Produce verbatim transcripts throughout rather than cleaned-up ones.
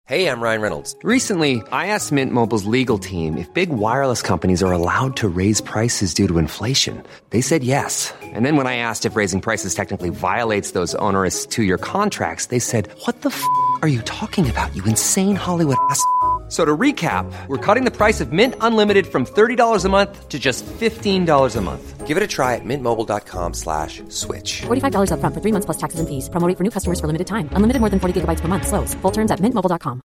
Hey, I'm Ryan Reynolds. Recently, I asked Mint Mobile's legal team if big wireless companies are allowed to raise prices due to inflation. They said yes. And then when I asked if raising prices technically violates those onerous two-year contracts, they said, what the f*** are you talking about, you insane Hollywood ass f- So to recap, we're cutting the price of Mint Unlimited from thirty dollars a month to just fifteen dollars a month. Give it a try at mintmobile.com slash switch. forty-five dollars up front for three months plus taxes and fees. Promo rate for new customers for limited time. Unlimited more than forty gigabytes per month. Slows full terms at mint mobile dot com.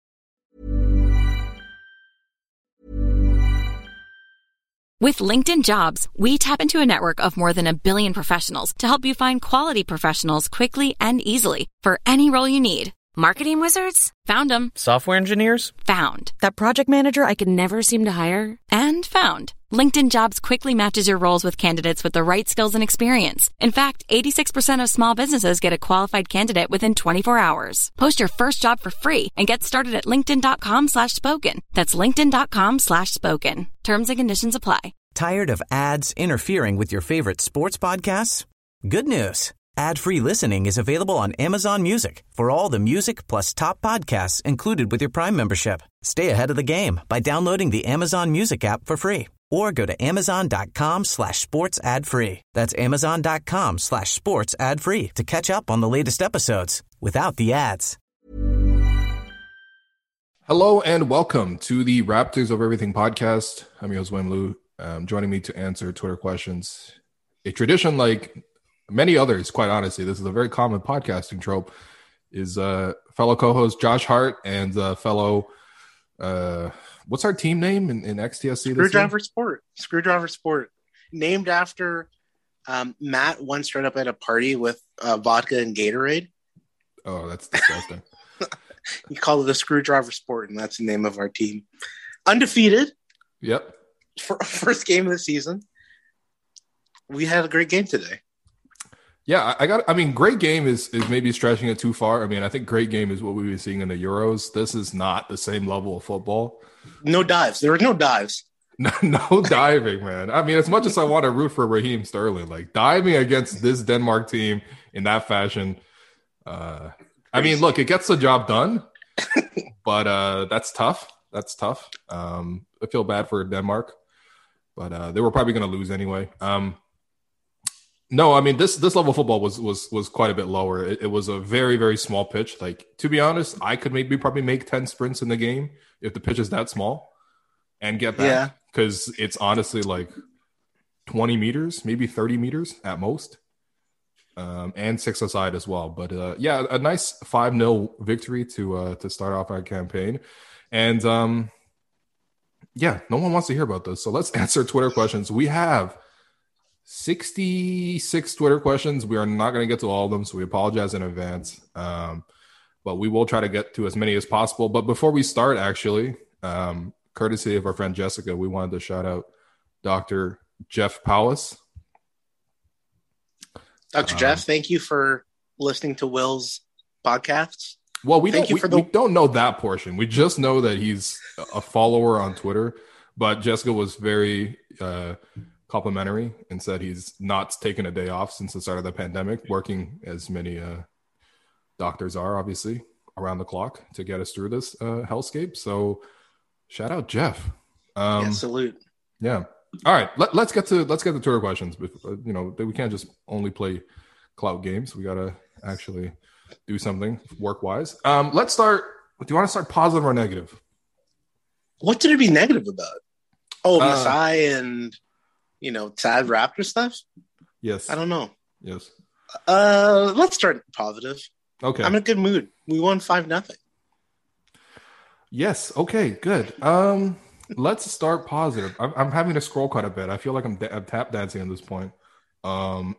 With LinkedIn Jobs, we tap into a network of more than a billion professionals to help you find quality professionals quickly and easily for any role you need. Marketing wizards? Found them. Software engineers? Found. That project manager I could never seem to hire? And found. LinkedIn Jobs quickly matches your roles with candidates with the right skills and experience. In fact, eighty-six percent of small businesses get a qualified candidate within twenty-four hours. Post your first job for free and get started at linkedin.com slash spoken. That's linkedin.com slash spoken. Terms and conditions apply. Tired of ads interfering with your favorite sports podcasts? Good news. Ad-free listening is available on Amazon Music for all the music plus top podcasts included with your Prime membership. Stay ahead of the game by downloading the Amazon Music app for free or go to amazon.com slash sports ad free. That's amazon.com slash sports ad free to catch up on the latest episodes without the ads. Hello and welcome to the Raptors of Everything podcast. I'm your host, Wim Liu. Um, joining me to answer Twitter questions. A tradition like many others, quite honestly, this is a very common podcasting trope, is uh, fellow co-host Josh Hart and uh, fellow, uh, what's our team name in, in X T S C? Screwdriver Sport. Screwdriver Sport. Named after um, Matt once showed up at a party with uh, vodka and Gatorade. Oh, that's disgusting. He called it a Screwdriver Sport, and that's the name of our team. Undefeated. Yep. For first game of the season. We had a great game today. Yeah, I got. I mean, great game is is maybe stretching it too far. I mean, I think great game is what we've been seeing in the Euros. This is not the same level of football. No dives. There were no dives. No, no diving, man. I mean, as much as I want to root for Raheem Sterling, like diving against this Denmark team in that fashion. Uh, I mean, look, it gets the job done, but uh, that's tough. That's tough. Um, I feel bad for Denmark, but uh, they were probably going to lose anyway. Um, No, I mean this this level of football was was was quite a bit lower. It, it was a very very small pitch. Like, to be honest, I could maybe probably make ten sprints in the game if the pitch is that small and get back. Yeah, because it's honestly like twenty meters, maybe thirty meters at most, um, and six aside as well. But uh, yeah, a nice five nil victory to uh, to start off our campaign, and um, yeah, no one wants to hear about this. So let's answer Twitter questions. We have sixty-six Twitter questions. We are not going to get to all of them, so we apologize in advance. Um, but we will try to get to as many as possible. But before we start, actually, um, courtesy of our friend Jessica, we wanted to shout out Doctor Jeff Powis. Doctor Um, Jeff, thank you for listening to Will's podcasts. Well, we thank don't you we, for the- we don't know that portion. We just know that he's a follower on Twitter. But Jessica was very uh, complimentary and said he's not taken a day off since the start of the pandemic, working as many uh, doctors are, obviously, around the clock to get us through this uh, hellscape. So shout out Jeff. Um, yeah, salute. Yeah. All right. Let, let's get to let's get to Twitter questions. You know, we can't just only play clout games. We got to actually do something work wise. Um, let's start. Do you want to start positive or negative? What did it be negative about? Oh, Uh, Masai and, you know, sad Raptor stuff? Yes. I don't know. Yes. Uh, let's start positive. Okay. I'm in a good mood. We won five nothing. Yes. Okay. Good. Um, let's start positive. I'm, I'm having to scroll quite a bit. I feel like I'm, da- I'm tap dancing at this point. Um,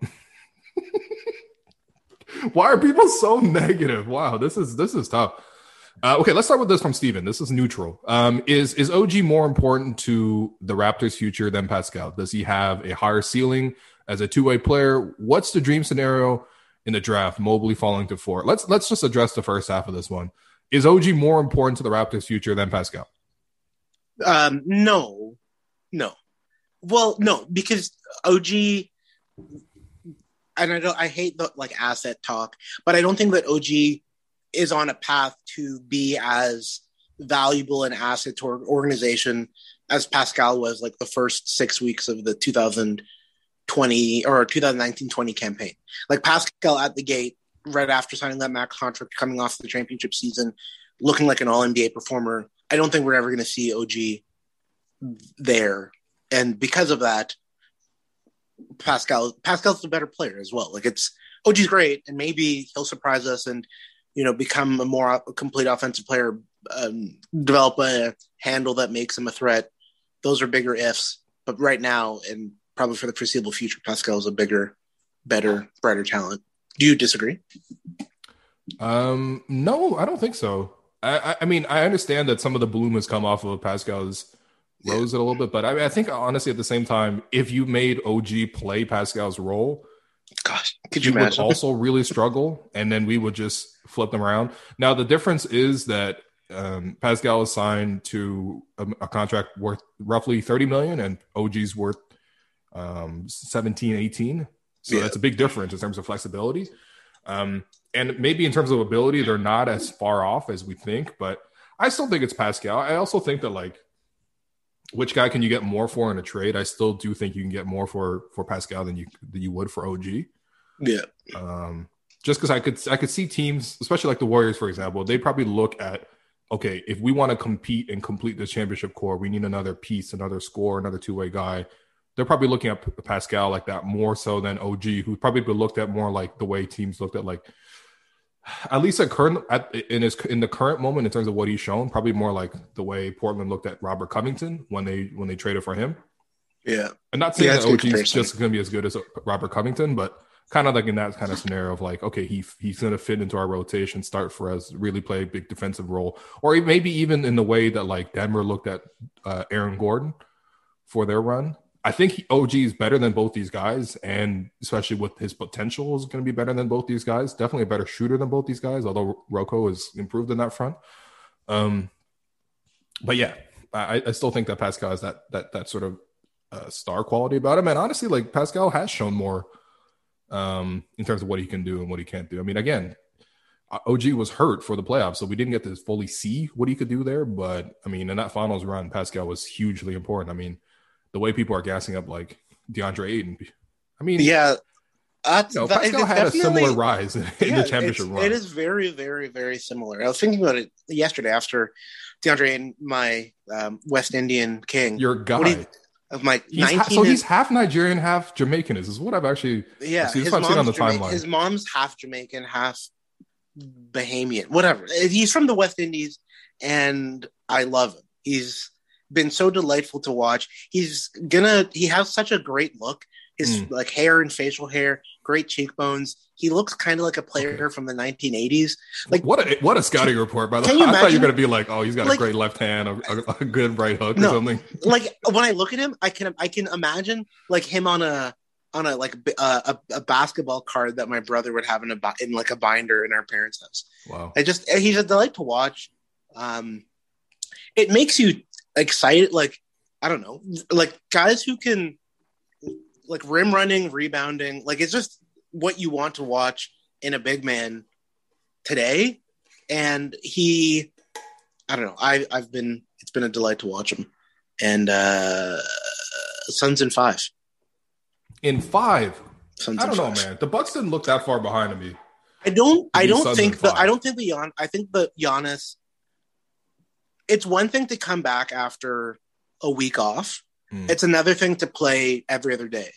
why are people so negative? Wow, this is this is tough. Uh, okay, let's start with this from Steven. This is neutral. Um, is is O G more important to the Raptors' future than Pascal? Does he have a higher ceiling as a two-way player? What's the dream scenario in the draft? Mobley falling to four. Let's let's just address the first half of this one. Is O G more important to the Raptors' future than Pascal? Um, no, no. Well, no, because O G, and I don't. I hate the like asset talk, but I don't think that O G is on a path to be as valuable an asset to our organization as Pascal was like the first six weeks of the two thousand twenty or twenty nineteen twenty campaign. Like Pascal at the gate, right after signing that max contract, coming off the championship season, looking like an all N B A performer. I don't think we're ever going to see O G there. And because of that, Pascal, Pascal's the better player as well. Like it's, O G's great, and maybe he'll surprise us and, you know, become a more a complete offensive player, um, develop a handle that makes him a threat. Those are bigger ifs. But right now, and probably for the foreseeable future, Pascal is a bigger, better, brighter talent. Do you disagree? Um, no, I don't think so. I, I mean, I understand that some of the bloom has come off of Pascal's rose yeah. it a little bit, but I, mean, I think honestly, at the same time, if you made O G play Pascal's role, gosh, could you would imagine? Also really struggle, and then we would just flip them around. Now, the difference is that um, Pascal is signed to a, a contract worth roughly thirty million dollars, and O G's worth um, seventeen, eighteen. So yeah. that's a big difference in terms of flexibility. Um, and maybe in terms of ability, they're not as far off as we think, but I still think it's Pascal. I also think that, like, which guy can you get more for in a trade? I still do think you can get more for, for Pascal than you than you would for O G. Yeah. Um, just because I could I could see teams, especially like the Warriors, for example, they probably look at, okay, if we want to compete and complete this championship core, we need another piece, another scorer, another two-way guy. They're probably looking at Pascal like that more so than O G, who probably been looked at more like the way teams looked at, like, at least at current at, in his in the current moment in terms of what he's shown, probably more like the way Portland looked at Robert Covington when they when they traded for him. Yeah, I'm not saying yeah, that O G is just going to be as good as Robert Covington, but kind of like in that kind of scenario of like, okay, he he's going to fit into our rotation, start for us, really play a big defensive role, or maybe even in the way that like Denver looked at uh, Aaron Gordon for their run. I think he, O G is better than both these guys, and especially with his potential is going to be better than both these guys. Definitely a better shooter than both these guys, although Rocco has improved in that front. Um, but yeah, I, I still think that Pascal has that that that sort of uh, star quality about him. And honestly, like Pascal has shown more um, in terms of what he can do and what he can't do. I mean, again, O G was hurt for the playoffs, so we didn't get to fully see what he could do there. But I mean, in that finals run, Pascal was hugely important. I mean, the way people are gassing up like DeAndre Ayton. I mean, yeah, that's, you know, that, Pascal had a similar rise in, yeah, in the championship run. It is very, very, very similar. I was thinking about it yesterday after DeAndre Ayton, my um, West Indian king. Your guy. You, of my he's ha- so he's half Nigerian, half Jamaican. Is, is what I've actually yeah. His, his, mom's on the Jama- timeline. his mom's half Jamaican, half Bahamian, whatever. He's from the West Indies, and I love him. He's been so delightful to watch. He's gonna he has such a great look. His mm. like hair and facial hair, great cheekbones. He looks kind of like a player okay. from the nineteen eighties. Like what a what a scouting report, by the way. I imagine? thought you were gonna be like, oh, he's got like, a great left hand, a, a, a good right hook or no, something. Like when I look at him, I can I can imagine like him on a on a like uh, a, a basketball card that my brother would have in a in like a binder in our parents' house. Wow. I just he's a delight to watch. Um, it makes you excited, like I don't know, like guys who can like rim running, rebounding, like it's just what you want to watch in a big man today. And he, I don't know, I I've been it's been a delight to watch him. And uh Suns in five. In five. Suns I don't in know, five. man. The Bucks didn't look that far behind me. I don't I don't Suns think in that five. I don't think the Gian I think the Giannis. It's one thing to come back after a week off. Mm. It's another thing to play every other day.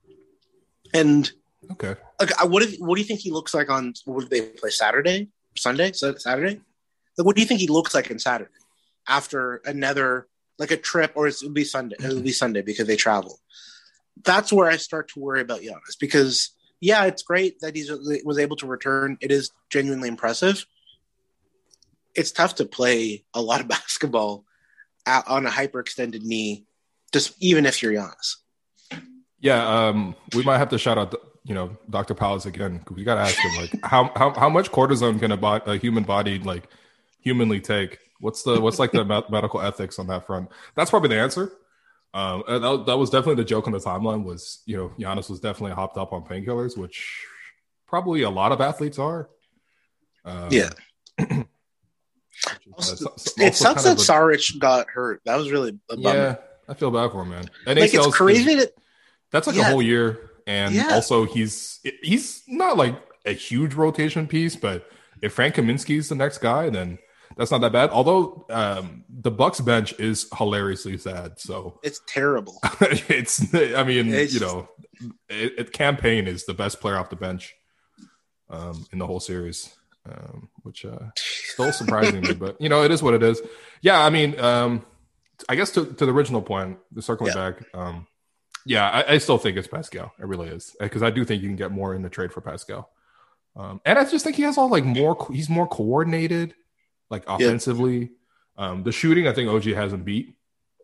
And okay, like, what if, what do you think he looks like on? What do they play Saturday, Sunday, Saturday? Like, what do you think he looks like on Saturday after another like a trip, or it'll be Sunday? It'll be Sunday because they travel. That's where I start to worry about Giannis because yeah, it's great that he was able to return. It is genuinely impressive. It's tough to play a lot of basketball on a hyperextended knee, just even if you're Giannis. Yeah, um, we might have to shout out, you know, Doctor Palace again. Cause we got to ask him, like, how how how much cortisone can a, bo- a human body like humanly take? What's the what's like the me- medical ethics on that front? That's probably the answer. Um, and that, that was definitely the joke on the timeline. Was you know, Giannis was definitely hopped up on painkillers, which probably a lot of athletes are. Um, yeah. Also, it sucks that Saric got hurt. That was really a bummer. Yeah, I feel bad for him, man. And like it's crazy that that's like yeah. a whole year, and yeah. also he's he's not like a huge rotation piece, but if Frank Kaminsky's the next guy, then that's not that bad. Although um, the Bucks bench is hilariously sad, so it's terrible. it's I mean it's, you know, it, it, Campaign is the best player off the bench um, in the whole series. Um, which uh, still surprising me, but you know, it is what it is. Yeah, I mean, um, I guess to, to the original point, the circling yeah. back, um, yeah, I, I still think it's Pascal. It really is, because I do think you can get more in the trade for Pascal, um, and I just think he has all like more. He's more coordinated, like offensively. Yeah. Um, the shooting, I think O G hasn't beat,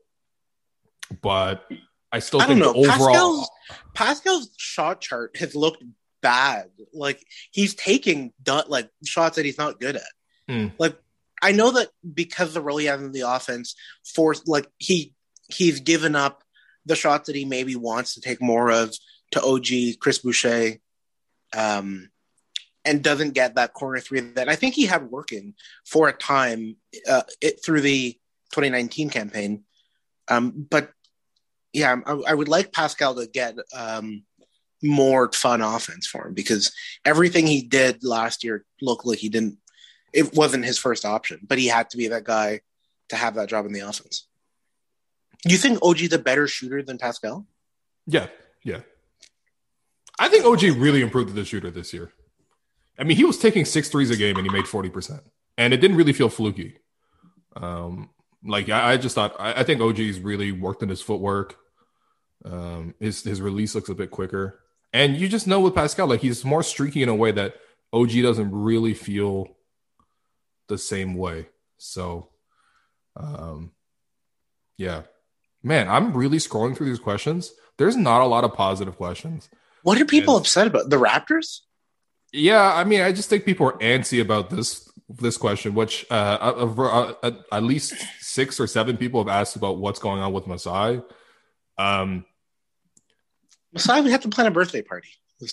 but I still I think don't know. the overall Pascal's, Pascal's shot chart has looked bad. Like he's taking like shots that he's not good at. Mm. Like I know that because the role he has in the offense forced like he he's given up the shots that he maybe wants to take more of to O G, Chris Boucher, um, and doesn't get that corner three that I think he had working for a time uh, it, through the twenty nineteen campaign. Um, but yeah, I, I would like Pascal to get um, more fun offense for him, because everything he did last year looked like he didn't, it wasn't his first option, but he had to be that guy to have that job in the offense. You think O G's a better shooter than Pascal? Yeah, yeah. I think O G really improved as a shooter this year. I mean, he was taking six threes a game and he made forty percent, and it didn't really feel fluky. Um, like I, I just thought, I, I think O G's really worked in his footwork. Um, his his release looks a bit quicker. And you just know with Pascal, like he's more streaky in a way that O G doesn't really feel the same way. So, um, yeah, man, I'm really scrolling through these questions. There's not a lot of positive questions. What are people and, upset about? The Raptors? Yeah, I mean, I just think people are antsy about this this question, which uh, uh, uh, at least six or seven people have asked about what's going on with Masai. Um. Masai would have to plan a birthday party.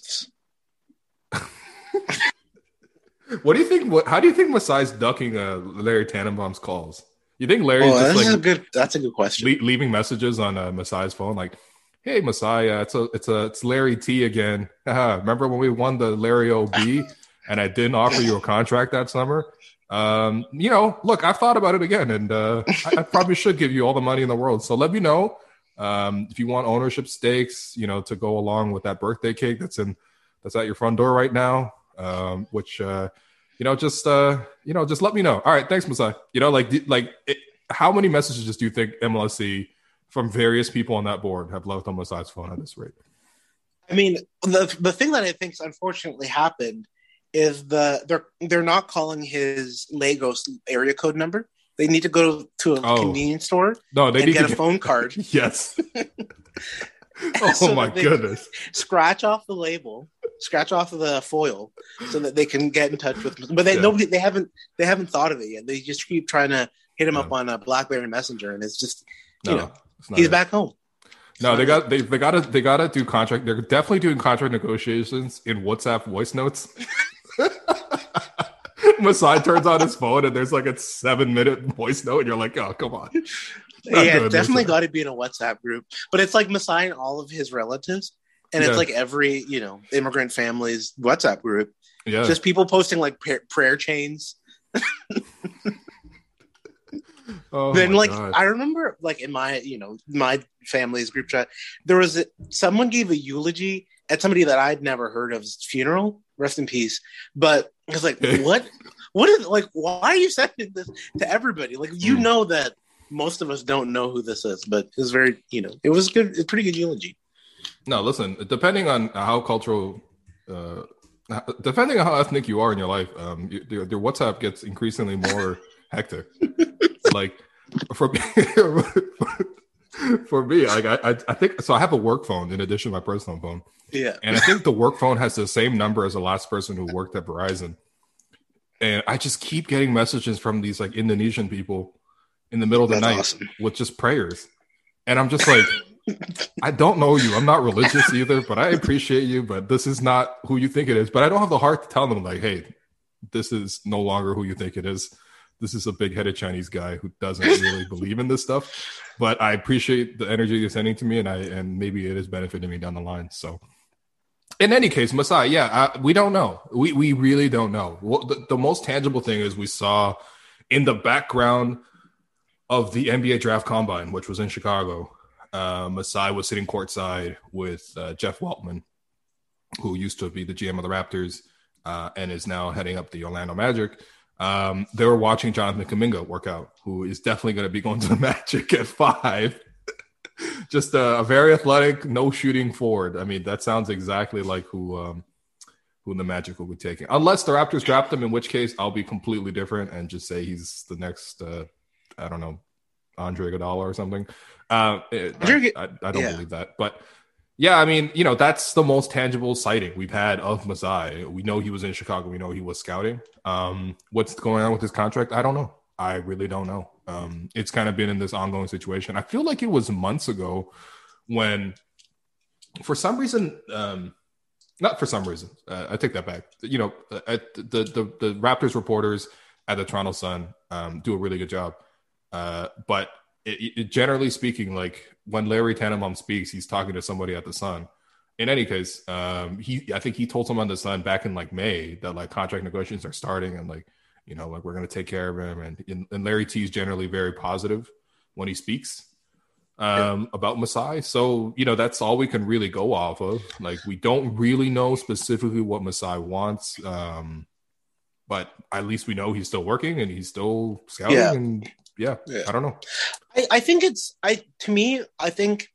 What do you think? What, how do you think Masai's ducking uh, Larry Tannenbaum's calls? You think Larry's oh, just that's like a good? That's a good question. Le- leaving messages on uh, Masai's phone, like, "Hey, Masai, uh, it's a, it's a, it's Larry T again. Remember when we won the Larry O B and I didn't offer you a contract that summer? Um, you know, look, I've thought about it again, and uh, I, I probably should give you all the money in the world. So let me know." Um, if you want ownership stakes, you know, to go along with that birthday cake that's in that's at your front door right now, um, which uh, you know, just uh, you know, just let me know. All right, thanks, Masai. You know, like like it, how many messages do you think M L S C from various people on that board have left on Masai's phone at this rate? I mean, the the thing that I think's unfortunately happened is the they're they're not calling his Lagos area code number. They need to go to a oh. convenience store no, they and need get to a phone card. Yes. Oh, so my goodness. Scratch off the label, scratch off the foil so that they can get in touch with But they yeah. nobody they haven't they haven't thought of it yet. They just keep trying to hit him no. up on a BlackBerry Messenger, and it's just you no, know he's it. back home. It's no, they got they they gotta they gotta do contract. They're definitely doing contract negotiations in WhatsApp voice notes. Masai turns on his phone and there's like a seven minute voice note and you're like, oh, come on. Yeah, definitely got to be in a WhatsApp group. But it's like Masai and all of his relatives. And yeah. it's like every, you know, immigrant family's WhatsApp group. Yeah. Just people posting like prayer, prayer chains. Oh, then like God. I remember like in my, you know, my family's group chat, there was a, someone gave a eulogy at somebody that I'd never heard of's funeral. Rest in peace. But I was like, what? What is like? Why are you sending this to everybody? Like, you know that most of us don't know who this is, but it was very, you know, it was good. It's pretty good eulogy. No, listen. Depending on how cultural, uh, depending on how ethnic you are in your life, um, your, your WhatsApp gets increasingly more hectic. Like for me, for me, like I, I think so. I have a work phone in addition to my personal phone. Yeah. And I think the work phone has the same number as the last person who worked at Verizon. And I just keep getting messages from these like Indonesian people in the middle of the That's night awesome. with just prayers. And I'm just like, I don't know you. I'm not religious either, but I appreciate you. But this is not who you think it is. But I don't have the heart to tell them like, hey, this is no longer who you think it is. this is a big-headed Chinese guy who doesn't really believe in this stuff. But I appreciate the energy you're sending to me, and I and maybe it is benefiting me down the line. So, in any case, Masai, yeah, I, we don't know. We we really don't know. Well, the, the most tangible thing is we saw in the background of the N B A Draft Combine, which was in Chicago, uh, Masai was sitting courtside with uh, Jeff Weltman, who used to be the G M of the Raptors uh, and is now heading up the Orlando Magic. Um, they were watching Jonathan Kuminga work out, who is definitely going to be going to the Magic at five. Just a, a very athletic, no shooting forward. I mean, that sounds exactly like who um, who the Magic will be taking. Unless the Raptors draft him, in which case I'll be completely different and just say he's the next, uh, I don't know, Andre Iguodala or something. Uh, it, I, I, I don't yeah. believe that. But yeah, I mean, you know, that's the most tangible sighting we've had of Masai. We know he was in Chicago. We know he was scouting. Um, what's going on with his contract? I don't know. I really don't know. Um, it's kind of been in this ongoing situation. I feel like it was months ago when, for some reason, um, not for some reason, uh, I take that back. You know, at the, the the Raptors reporters at the Toronto Sun um, do a really good job. Uh, but it, it, generally speaking, like when Larry Tannenbaum speaks, he's talking to somebody at the Sun. In any case, um, he I think he told someone on the Sun back in like May that like contract negotiations are starting and like, you know, like we're going to take care of him. And, and Larry T is generally very positive when he speaks um, yeah. about Masai. So, you know, that's all we can really go off of. Like, we don't really know specifically what Masai wants. Um, but at least we know he's still working and he's still scouting. Yeah. And yeah, yeah, I don't know. I, I think it's, I to me, I think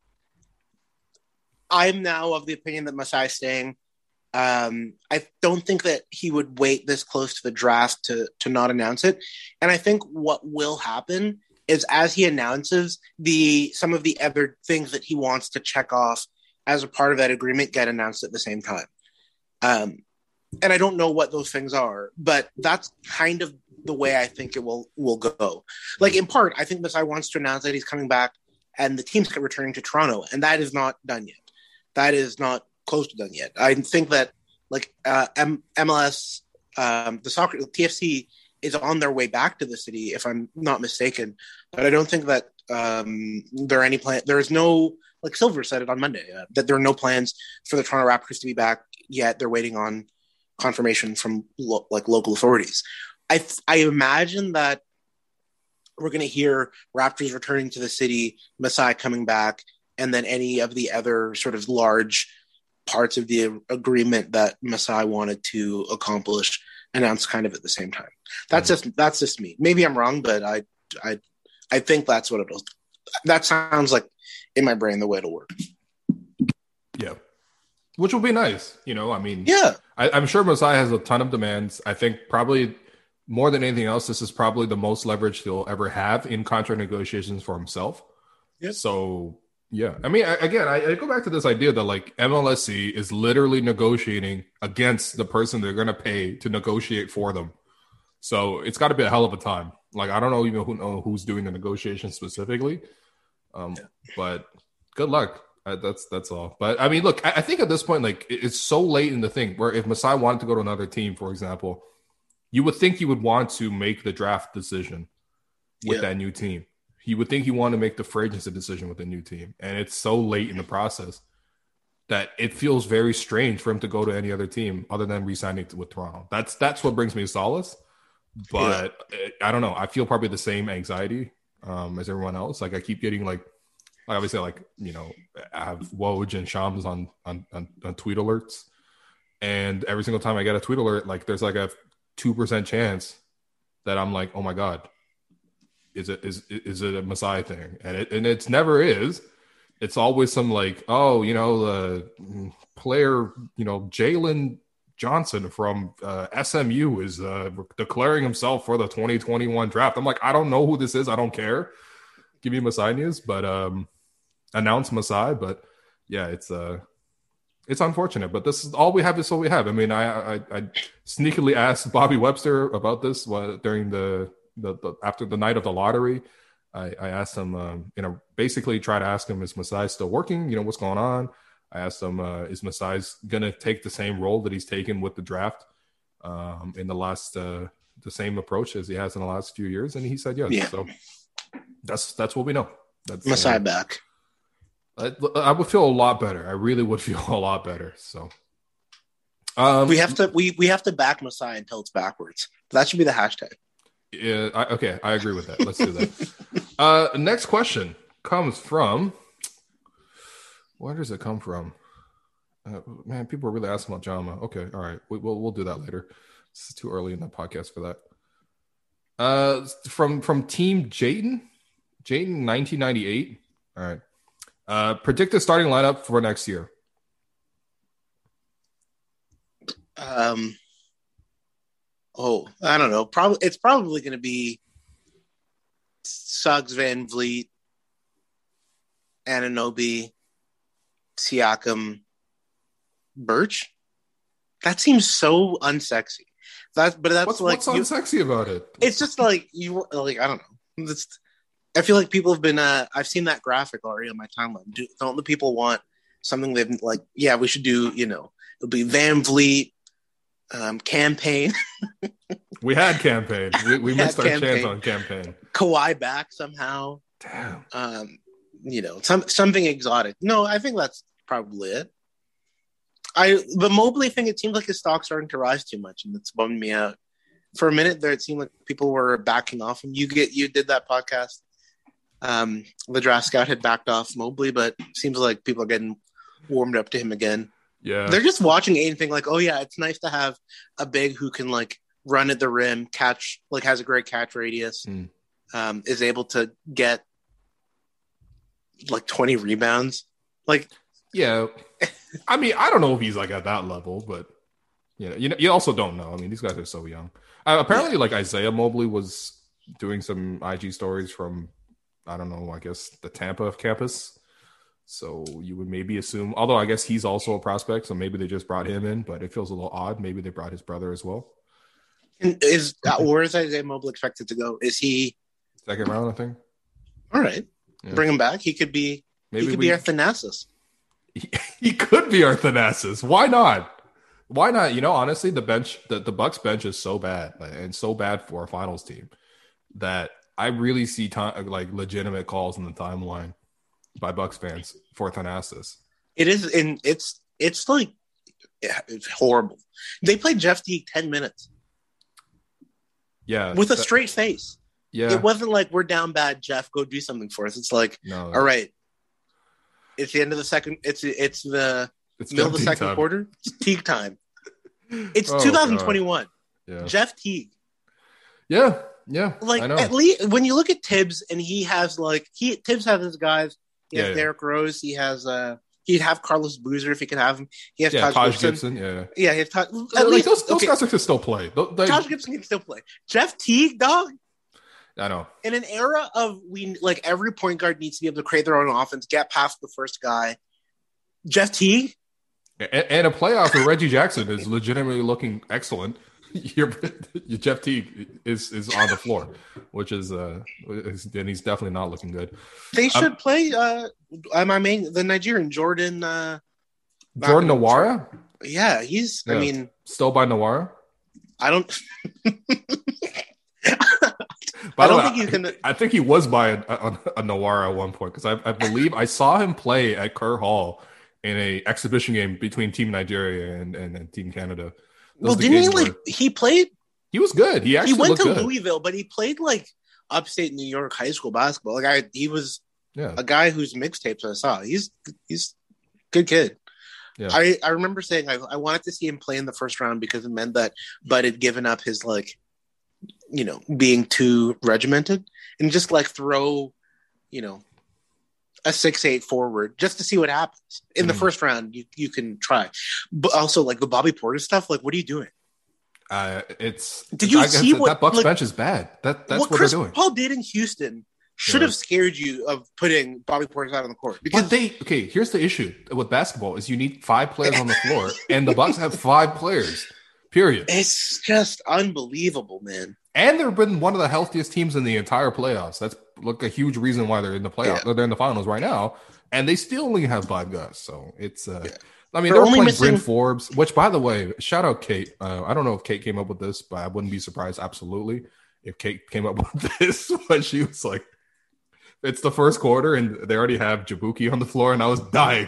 I'm now of the opinion that Masai is staying. Um, I don't think that he would wait this close to the draft to to not announce it. And I think what will happen is as he announces the some of the other things that he wants to check off as a part of that agreement get announced at the same time. Um, and I don't know what those things are, but that's kind of the way I think it will will go. Like in part, I think Masai wants to announce that he's coming back and the team's returning to Toronto, and that is not done yet. That is not close to done yet. I think that like uh, M- MLS, um, the soccer T F C is on their way back to the city, if I'm not mistaken. But I don't think that um, there are any plan. There is no, like Silver said it on Monday, uh, that there are no plans for the Toronto Raptors to be back yet. They're waiting on confirmation from lo- like local authorities. I th- I imagine that we're going to hear Raptors returning to the city, Masai coming back, and then any of the other sort of large parts of the agreement that Masai wanted to accomplish announced kind of at the same time. That's mm-hmm. just that's just me. Maybe I'm wrong, but I I I think that's what it'll. That sounds like in my brain the way it'll work. Yeah, which will be nice. You know, I mean, yeah, I, I'm sure Masai has a ton of demands. I think probably more than anything else, this is probably the most leverage he'll ever have in contract negotiations for himself. Yeah. So. Yeah, I mean, I, again, I, I go back to this idea that like M L S C is literally negotiating against the person they're going to pay to negotiate for them. So it's got to be a hell of a time. Like, I don't know even who know who's doing the negotiation specifically, um, yeah. but good luck. I, that's that's all. But I mean, look, I, I think at this point, like it, it's so late in the thing where if Masai wanted to go to another team, for example, you would think he would want to make the draft decision with yeah. that new team. You would think he wanted to make the free agency decision with a new team. And it's so late in the process that it feels very strange for him to go to any other team other than re-signing with Toronto. That's that's what brings me solace. But yeah. I don't know. I feel probably the same anxiety um, as everyone else. Like I keep getting like, obviously like, you know, I have Woj and Shams on, on, on, on tweet alerts. And every single time I get a tweet alert, like there's like a two percent chance that I'm like, oh my God. Is it is is it a Masai thing? And it and it's never is. It's always some like, oh, you know, the player, you know, Jalen Johnson from uh, S M U is uh, declaring himself for the twenty twenty-one draft. I'm like, I don't know who this is. I don't care. Give me Masai news, but um, announce Masai. But yeah, it's uh, it's unfortunate. But this is all we have. Is all we have. I mean, I I, I sneakily asked Bobby Webster about this uh, during the. The, the after the night of the lottery, I, I asked him, um, you know, basically try to ask him, is Masai still working? You know, what's going on? I asked him, uh, is Masai going to take the same role that he's taken with the draft um, in the last uh, the same approach as he has in the last few years? And he said yes. Yeah. So that's that's what we know. That's Masai uh, back. I, I would feel a lot better. I really would feel a lot better. So um, we have to we we have to back Masai until it's backwards. That should be the hashtag. Yeah. I, okay, I agree with that. Let's do that. uh, next question comes from. Where does it come from? Uh, man, people are really asking about Jama. Okay, all right, we, we'll we'll do that later. It's too early in the podcast for that. Uh, from from Team Jayden, Jayden nineteen ninety-eight. All right. Uh, predicted starting lineup for next year. Um. Oh, I don't know. Probably it's probably going to be Suggs, Van Vliet, Anunoby, Siakam, Birch. That seems so unsexy. That, but that's what's, like what's unsexy about it? It's just like you like I don't know. It's, I feel like people have been. Uh, I've seen that graphic already on my timeline. Do, don't the people want something they've like? Yeah, we should do. You know, it'll be Van Vliet, um, campaign. We had campaign. We, we, we missed our campaign. chance on campaign. Kawhi back somehow. Damn. Um, you know, some something exotic. No, I think that's probably it. I the Mobley thing. It seems like his stock's starting to rise too much, and it's bummed me out. For a minute there, it seemed like people were backing off him. You get you did that podcast. Um, the draft scout had backed off Mobley, but it seems like people are getting warmed up to him again. Yeah, they're just watching anything like, oh yeah, it's nice to have a big who can like run at the rim, catch, like has a great catch radius, mm. um, is able to get like twenty rebounds. Like, yeah, I mean, I don't know if he's like at that level, but you know, you know, you also don't know. I mean, these guys are so young. Uh, apparently, yeah. like Isaiah Mobley was doing some I G stories from, I don't know, I guess the Tampa campus. So you would maybe assume, although I guess he's also a prospect, so maybe they just brought him in, but it feels a little odd. Maybe they brought his brother as well. And is uh, where is Isaiah Mobley expected to go? Is he second round? I think. All right, yeah. Bring him back. He could be. Maybe he could we, be our Thanasis. He, he could be our Thanasis. Why not? Why not? You know, honestly, the bench, the, the Bucks bench is so bad and so bad for a finals team that I really see time, like legitimate calls in the timeline by Bucks fans for Thanasis. It is, and it's it's like it's horrible. They played Jeff Teague ten minutes. Yeah, with a that, straight face. Yeah, it wasn't like we're down bad, Jeff. Go do something for us. It's like, no, all right, it's the end of the second. It's it's the it's middle of the second time. quarter. It's Teague time. It's oh, twenty twenty-one. Yeah. Jeff Teague. Yeah, yeah. Like I know. at least when you look at Tibbs, and he has like he Tibbs has his guys. He has yeah, Derrick yeah. Rose. He has uh he'd have Carlos Boozer if he could have him. He has yeah, Taj, Taj Gibson. Gibson. Yeah, yeah. He has Taj, at like least those, those okay. guys can still play. They, Taj Gibson can still play. Jeff Teague, dog. I know. In an era of we like every point guard needs to be able to create their own offense, get past the first guy. Jeff Teague. And, and a playoff where Reggie Jackson is legitimately looking excellent. Your, your Jeff Teague is is on the floor, which is uh, is, and he's definitely not looking good. They should um, play. Uh, my main the Nigerian Jordan. Uh, Jordan Nwora. Yeah, he's. Yeah. I mean, still by Nwora. I don't. By I don't way, think you can. I think he was by a, a, a Nwora at one point because I, I believe I saw him play at Kerr Hall in a exhibition game between Team Nigeria and, and, and Team Canada. Those well, didn't he like where, he played? He was good. He actually he went to good. Louisville, but he played like upstate New York high school basketball. Like I, he was yeah. a guy whose mixtapes I saw. He's he's a good kid. Yeah. I, I remember saying I, I wanted to see him play in the first round because it meant that Bud had given up his like, you know, being too regimented and just like throw, you know, a six eight forward just to see what happens in mm. the first round. You you can try, but also like the Bobby Portis stuff. Like, what are you doing? Uh, it's did you I see what that Bucks like, bench is bad? That that's what, what Chris they're doing. Paul did in Houston should yeah. have scared you of putting Bobby Portis out on the court because but they okay. Here's the issue with basketball: is you need five players on the floor, and the Bucks have five players. Period. It's just unbelievable, man. And they've been one of the healthiest teams in the entire playoffs. That's like a huge reason why they're in the playoffs. Yeah. They're in the finals right now, and they still only have five guys. So it's uh, yeah. I mean, They're they were only playing missing- Bryn Forbes, which, by the way, shout out Kate. Uh, I don't know if Kate came up with this, but I wouldn't be surprised, absolutely, if Kate came up with this. But she was like, it's the first quarter, and they already have Jabuki on the floor, and I was dying.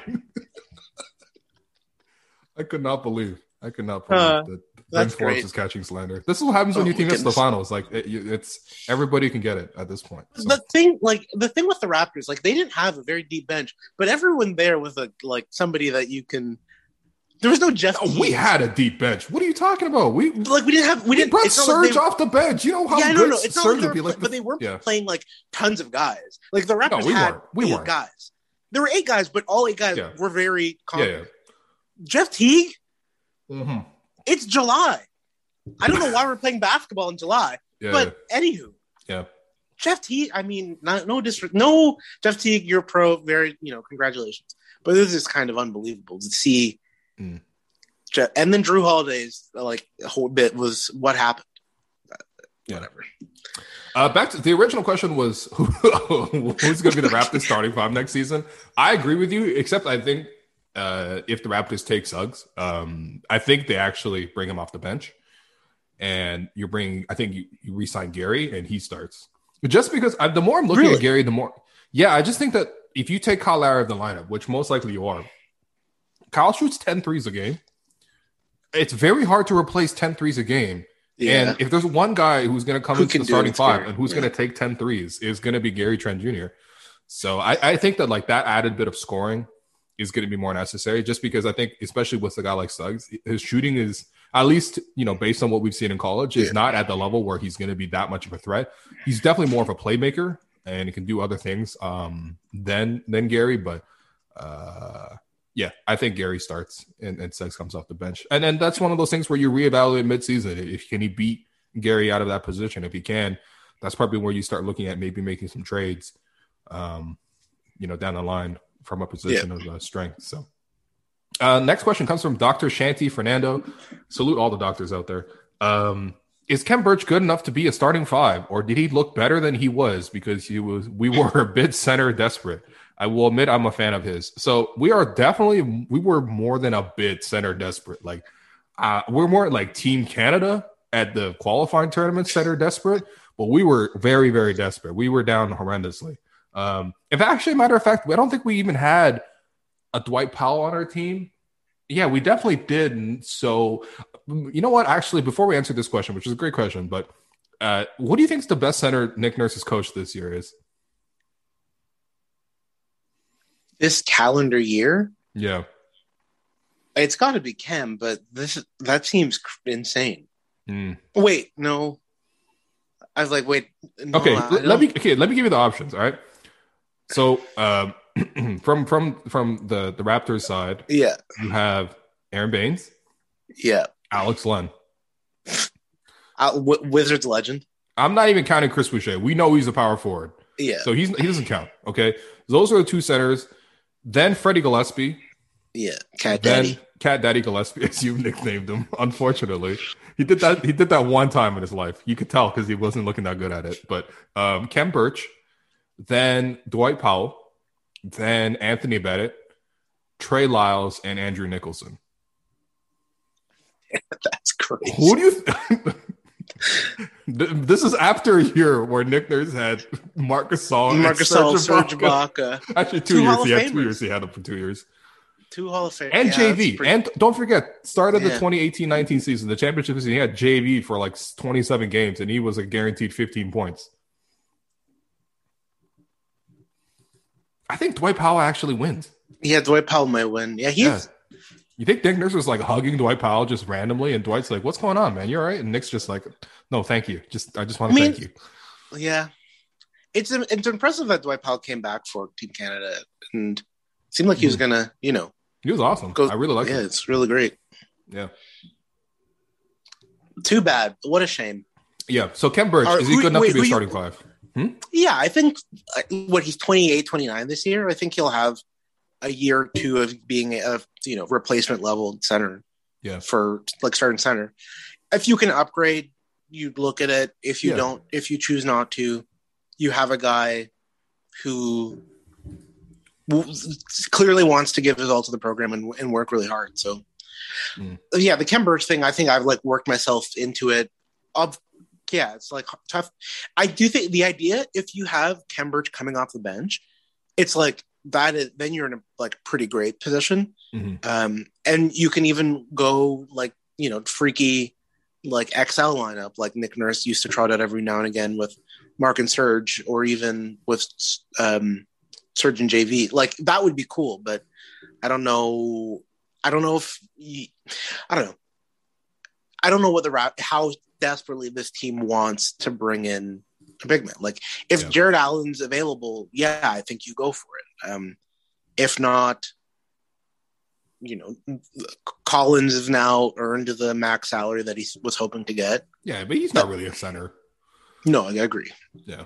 I could not believe. I could not believe Uh, that Bryn that's Forbes great. is catching slander. This is what happens when Oh, your team gets to the goodness. finals. Like, it, you- it's everybody can get it at this point. So. The thing, like the thing with the Raptors, like they didn't have a very deep bench, but everyone there was a like somebody that you can. There was no Jeff. Oh, we Teague. had a deep bench. What are you talking about? We like we didn't have we we didn't. brought it's not like Serge they- off the bench. You know how yeah, good no, no. It's not Serge like they would were, be. Like, play- but they weren't yeah. playing like tons of guys. Like the Raptors we had weren't. We eight weren't. guys. There were eight guys, but all eight guys Yeah. were very Yeah, competent. yeah. Jeff Teague. Mm-hmm. It's July. I don't know why we're playing basketball in July, Yeah, but anywho, yeah. Jeff Teague. I mean, not, no disrespect, no Jeff Teague. You're pro. Very, you know, congratulations. But this is kind of unbelievable to see. Mm. Je- and then Drew Holiday's like a whole bit was what happened. Yeah. Whatever. Uh, back to the original question was who, who's going to be the Raptors starting five next season? I agree with you, except I think uh, if the Raptors take Suggs, um, I think they actually bring him off the bench. And you're bringing, I think you, you re-sign Gary and he starts. Just because I, the more I'm looking Really? at Gary, the more, yeah, I just think that if you take Kyle Lowry out of the lineup, which most likely you are, Kyle shoots ten threes a game. It's very hard to replace ten threes a game. Yeah. And if there's one guy who's going to come Who into can the do it, starting it's five Gary. and who's Yeah. going to take ten threes is going to be Gary Trent Junior So I, I think that like that added bit of scoring is going to be more necessary just because I think, especially with a guy like Suggs, his shooting is at least, you know, based on what we've seen in college, is Yeah. not at the level where he's going to be that much of a threat. He's definitely more of a playmaker and he can do other things um, than, than Gary. But uh, yeah, I think Gary starts and, and Suggs comes off the bench. And then that's one of those things where you reevaluate midseason. If can he beat Gary out of that position? If he can, that's probably where you start looking at maybe making some trades, um, you know, down the line from a position Yeah. of uh, strength. So uh, next question comes from Doctor Shanti Fernando. Salute all the doctors out there. Um, is Kem Birch good enough to be a starting five, or did he look better than he was because he was? We were a bit center desperate. I will admit I'm a fan of his. So we are definitely we were more than a bit center desperate. Like uh, we're more like Team Canada at the qualifying tournament center desperate, but we were very very desperate. We were down horrendously. Um, if actually, matter of fact, I don't think we even had a Dwight Powell on our team. Yeah, we definitely did. So, you know what? Actually, before we answer this question, which is a great question, but uh, what do you think is the best center Nick Nurse has coached this year is? This calendar year, Yeah. it's got to be Kem, but this that seems cr- insane. Mm. Wait, no. I was like, wait. No, Okay, I l- let don't- me okay, let me give you the options. All right. So, um, from from from the the Raptors side, Yeah, you have Aaron Baines, yeah. Alex Len. Uh, w- Wizards legend. I'm not even counting Chris Boucher. We know he's a power forward. Yeah, So he's he doesn't count. Okay. Those are the two centers. Then Freddie Gillespie. yeah. Cat Then Daddy. Cat Daddy Gillespie, as you nicknamed him. Unfortunately, he did that. He did that one time in his life. You could tell because he wasn't looking that good at it. But um, Kem Birch, then Dwight Powell, then Anthony Bennett, Trey Lyles, and Andrew Nicholson. That's crazy. Who do you? Th- this is after a year where Nick Nurse had Marc Gasol, and Marcus Serge Gasol, Serge Ibaka. Ibaka, Actually, two, Two years. Hall He of had two Famers. years. He had him for two years. two Hall of Fame, And yeah, J that's V. pretty- And don't forget, start of the Yeah. twenty eighteen nineteen season, the championship season, he had J V for like twenty-seven games, and he was a guaranteed fifteen points. I think Dwight Powell actually wins. yeah, Dwight Powell might win. Yeah, he's Yeah. You think Nick Nurse was like hugging Dwight Powell just randomly, and Dwight's like, "What's going on, man? You all right?" And Nick's just like, "No, thank you. Just I just want I to mean- thank you." yeah. It's it's impressive that Dwight Powell came back for Team Canada and it seemed like he was gonna, you know, He was awesome. go. I really like yeah, him. it's really great. Yeah, Too bad. What a shame. yeah. So Kem Birch, Are- is he who- good enough wait, to be a who you- starting five? Yeah, I think uh, what he's twenty-eight, twenty-nine this year. I think he'll have a year or two of being a you know replacement level center Yeah, for like starting center. If you can upgrade, you look at it. If you Yeah. don't, if you choose not to, you have a guy who clearly wants to give his all to the program and, and work really hard. So, mm. yeah, the Khem Birch thing, I think I've like worked myself into it. Of yeah, it's like tough. I do think the idea, if you have Khem Birch coming off the bench, it's like that is then you're in a like pretty great position, mm-hmm. um, and you can even go like you know freaky like X L lineup like Nick Nurse used to trot out every now and again with Mark and Serge, or even with um, Serge and J V. Like that would be cool, but I don't know. I don't know if you, I don't know. I don't know what the how desperately this team wants to bring in a big man. Like if yeah. Jared Allen's available, yeah, I think you go for it. Um, if not, you know, Collins has now earned the max salary that he was hoping to get. Yeah, but he's not really a center. No, I agree. Yeah.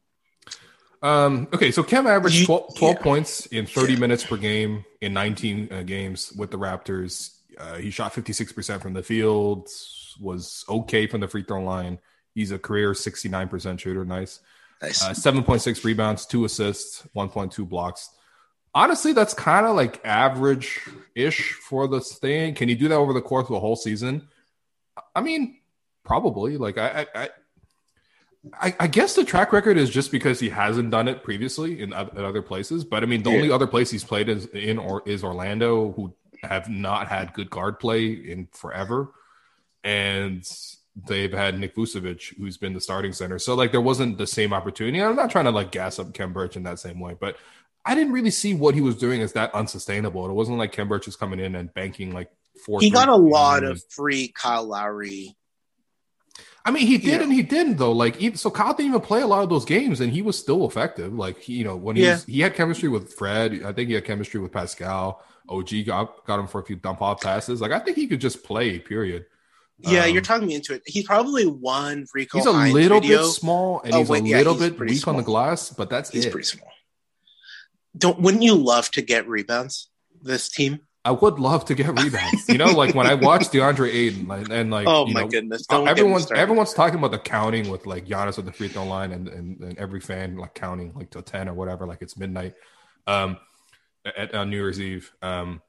Um, okay, so Khem averaged twelve, twelve yeah. points in thirty yeah. minutes per game in nineteen uh, games with the Raptors. Uh, he shot fifty-six percent from the field, was okay from the free throw line. He's a career sixty-nine percent shooter. Nice. Nice. Uh, seven point six rebounds, two assists, one point two blocks. Honestly, that's kind of like average-ish for this thing. Can you do that over the course of a whole season? I mean, probably. Like, I, I, I, I guess the track record is just because he hasn't done it previously in other places. But, I mean, the yeah. only other place he's played is in or is Orlando, who have not had good guard play in forever. And they've had Nick Vucevic, who's been the starting center. So, like, there wasn't the same opportunity. I'm not trying to, like, gas up Khem Birch in that same way. But I didn't really see what he was doing as that unsustainable. It wasn't like Khem Birch is coming in and banking, like, four. He got a lot of free Kyle Lowry. I mean, he did yeah. and he didn't, though. Like, he, so Kyle didn't even play a lot of those games, and he was still effective. Like, he, you know, when he yeah. was, he had chemistry with Fred. I think he had chemistry with Pascal. O G got, got him for a few dump off passes. Like, I think he could just play, period. Yeah, um, you're talking me into it. He's probably one Rico He's a Hines little video. bit small, and oh, he's wait, a yeah, little he's bit weak small. on the glass, but that's he's it. pretty small. Don't wouldn't you love to get rebounds? This team, I would love to get rebounds. You know, like when I watch DeAndre Ayton, like, and like, oh you my know, goodness, Don't everyone's everyone's talking about the counting with like Giannis at the free throw line, and, and and every fan like counting like till ten or whatever, like it's midnight, um, at on New Year's Eve. Um,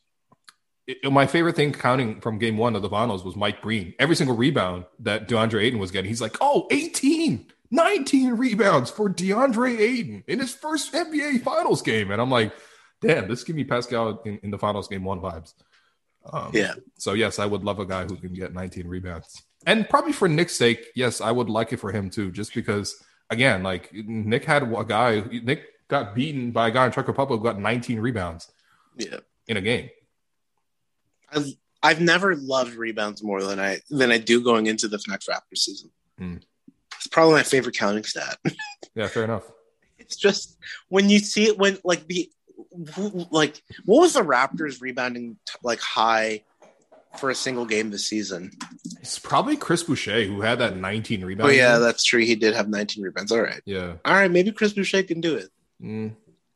it, my favorite thing counting from game one of the finals was Mike Breen. Every single rebound that DeAndre Ayton was getting, he's like, oh, eighteen. nineteen rebounds for DeAndre Ayton in his first N B A Finals game. And I'm like, damn, this give me Pascal in, in the Finals game one vibes. Um, yeah. So, yes, I would love a guy who can get nineteen rebounds. And probably for Nick's sake, yes, I would like it for him too, just because, again, like Nick had a guy, Nick got beaten by a guy in Czech Republic who got nineteen rebounds yeah. in a game. I've, I've never loved rebounds more than I than I do going into the next Raptors season. Hmm. It's probably my favorite counting stat. Yeah, fair enough. It's just when you see it, when like the like what was the Raptors rebounding like high for a single game this season? It's probably Chris Boucher who had that nineteen rebounds. Oh yeah, that's true. He did have nineteen rebounds. All right. Yeah. All right. Maybe Chris Boucher can do it. Mm.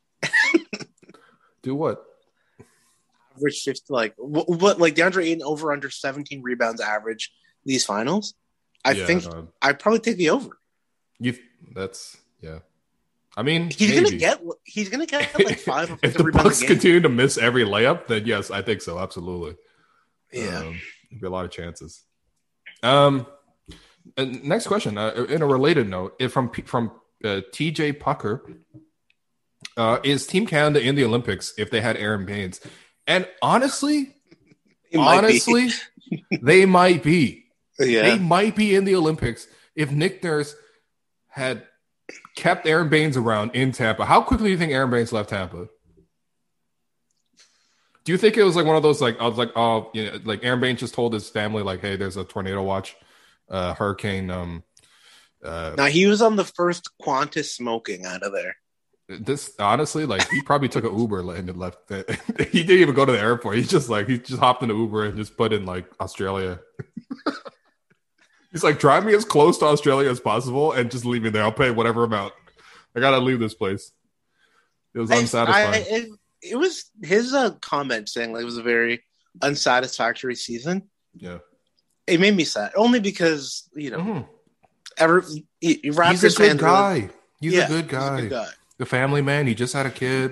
Do what? Average fifty. Like what? what like DeAndre Ayton over under seventeen rebounds average these finals. I yeah, think no. I'd probably take the over. You that's yeah. I mean, he's maybe. gonna get he's gonna get like five. If the Bucks continue to miss every layup, then yes, I think so. Absolutely. Yeah, um, there'd be a lot of chances. Um, and next question. Uh, in a related note, if from from uh, T J Pucker, uh, is Team Canada in the Olympics if they had Aaron Baines? And honestly, honestly, they might be. Yeah. They might be in the Olympics if Nick Nurse had kept Aaron Baines around in Tampa. How quickly do you think Aaron Baines left Tampa? Do you think it was like one of those like I was like oh you know like Aaron Baines just told his family like hey there's a tornado watch, uh, hurricane. Um, uh, now he was on the first Qantas smoking out of there. This honestly like he probably took an Uber and left. He didn't even go to the airport. He just like he just hopped in an Uber and just put in like Australia. He's like, drive me as close to Australia as possible and just leave me there. I'll pay whatever amount. I got to leave this place. It was unsatisfying. I, I, it, it was his uh, comment saying like it was a very unsatisfactory season. Yeah. It made me sad. Only because, you know, mm-hmm. ever, he, Raptors He's a good guy. Really, He's, yeah, a good guy. he's a good guy. The family man. He just had a kid.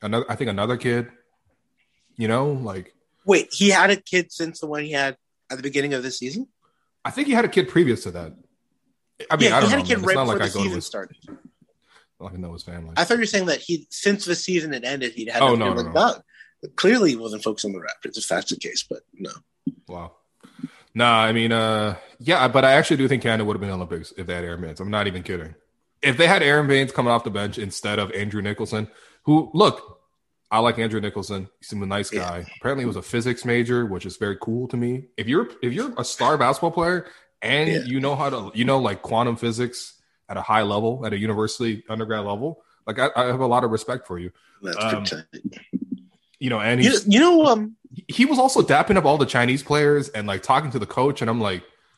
another. I think another kid. You know, like wait, he had a kid since the one he had at the beginning of this season. I think he had a kid previous to that. I mean, yeah, I don't he had know. a kid Man. right It's not before like the I go to season his, started. I can know his family. I thought you were saying that he since the season had ended, he'd had. Oh no, no, like, no. oh, clearly, he wasn't focused on the Raptors if that's the case. But no. Wow. Nah, I mean, uh, yeah, but I actually do think Canada would have been Olympics if they had Aaron Baines. I'm not even kidding. If they had Aaron Baines coming off the bench instead of Andrew Nicholson, who, look, I like Andrew Nicholson. He seemed a nice guy. Yeah. Apparently, he was a physics major, which is very cool to me. If you're if you're a star basketball player and yeah. you know how to, you know, like quantum physics at a high level, at a university undergrad level, like I, I have a lot of respect for you. That's um, pretty you know, and you, he's, you know, um, he was also dapping up all the Chinese players and like talking to the coach, and I'm like,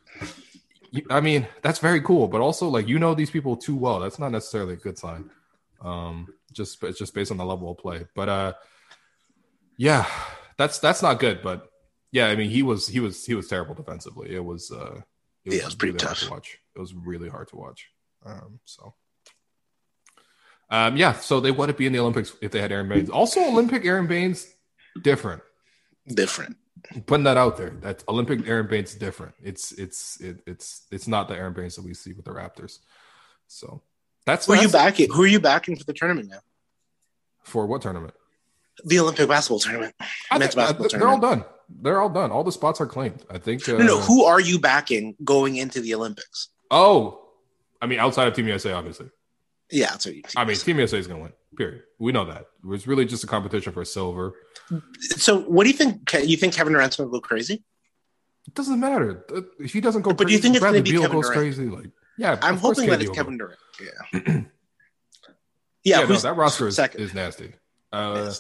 I mean, that's very cool, but also like you know these people too well. That's not necessarily a good sign. Um, just it's just based on the level of play, but uh, yeah, that's that's not good. But yeah, I mean, he was he was he was terrible defensively. It was uh, it was, yeah, it was pretty really tough hard to watch. It was really hard to watch. Um, so. Um, yeah, so they would be in the Olympics if they had Aaron Baines. Also, Olympic Aaron Baines, different. Different. Putting that out there, that Olympic Aaron Baines is different. It's it's it, it's it's not the Aaron Baines that we see with the Raptors. So that's who are that's, you backing? Who are you backing for the tournament now? For what tournament? The Olympic basketball tournament. I Men's think, basketball they're tournament. all done. They're all done. All the spots are claimed. I think. Uh, no, no. Who are you backing going into the Olympics? Oh, I mean, outside of Team U S A, obviously. Yeah, that's what you. I mean, Team U S A is going to win. Period. We know that. It was really just a competition for silver. So, what do you think? You think Kevin Durant's going to go crazy? It doesn't matter if he doesn't go. But crazy, do you think it's Bradley going to be Beal Kevin goes Durant? crazy? Like, yeah, I'm hoping that it's Kevin Durant. Yeah. yeah, yeah no, who's that roster is, second? is nasty. Uh, yes.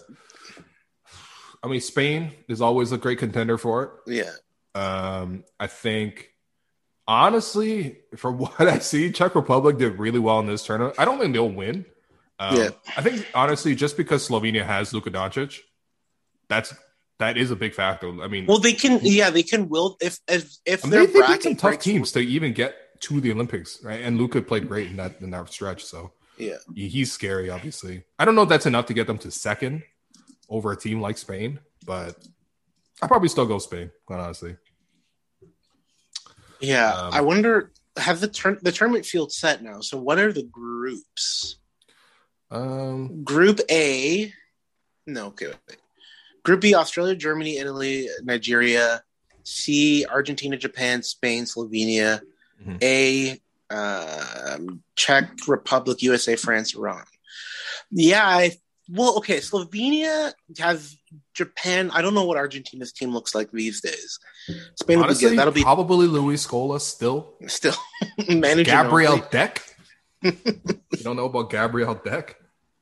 I mean, Spain is always a great contender for it. Yeah. Um, I think, honestly, from what I see, Czech Republic did really well in this tournament. I don't think they'll win. Um, yeah. I think, honestly, just because Slovenia has Luka Doncic, that's that is a big factor. I mean, well, they can, yeah, they can will if if if I mean, their they, they beat bracket some tough breaks- teams to even get to the Olympics, right? And Luka played great in that in that stretch. So yeah, he's scary. Obviously, I don't know if that's enough to get them to second over a team like Spain, but I probably still go Spain, quite honestly. Yeah, um, I wonder. Have the turn the tournament field set now? So what are the groups? Um, Group A, no, okay, wait, wait. Group B: Australia, Germany, Italy, Nigeria. C: Argentina, Japan, Spain, Slovenia. Mm-hmm. A: um, Czech Republic, U S A, France, Iran. Yeah, I, well, okay. Slovenia has Japan. I don't know what Argentina's team looks like these days. Spain will honestly, be good. That'll be probably Luis Scola still. Still managing Gabriel Deck. You don't know about Gabriel Deck?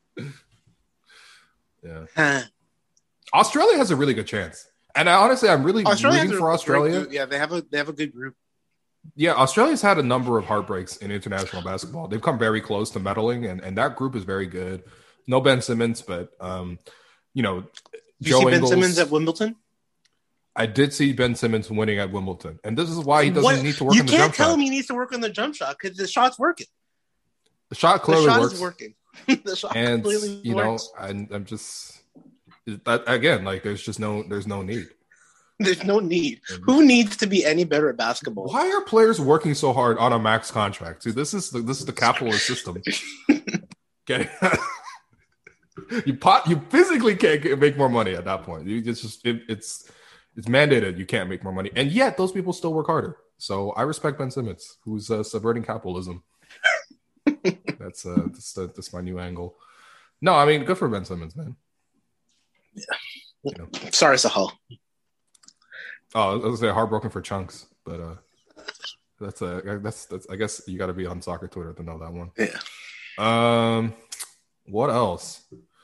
Yeah. Huh. Australia has a really good chance. And I, honestly, I'm really Australia rooting for Australia. Yeah, they have a they have a good group. Yeah, Australia's had a number of heartbreaks in international basketball. They've come very close to medaling, and, and that group is very good. No Ben Simmons, but um, you know, Did Joe you see Ben Ingles, Simmons at Wimbledon? I did see Ben Simmons winning at Wimbledon, and this is why he doesn't What? need to work you on the jump can't tell shot. him he needs to work on the jump shot because the shot's working. The shot clearly the shot works. is working. the shot And clearly you works. know, I'm, I'm just that again, like there's just no, there's no need. There's no need. Who needs to be any better at basketball? Why are players working so hard on a max contract? See, this is the, this is the capitalist system. Okay, you pot, you physically can't get, make more money at that point. You it's just it, it's it's mandated. You can't make more money, and yet those people still work harder. So I respect Ben Simmons, who's uh, subverting capitalism. that's uh that's, uh, that's my new angle. No, I mean, good for Ben Simmons, man. Yeah. You know. Sorry, Sahal. Oh, I was gonna say heartbroken for Chunks, but uh, that's a that's that's. I guess you got to be on soccer Twitter to know that one. Yeah. Um, what else?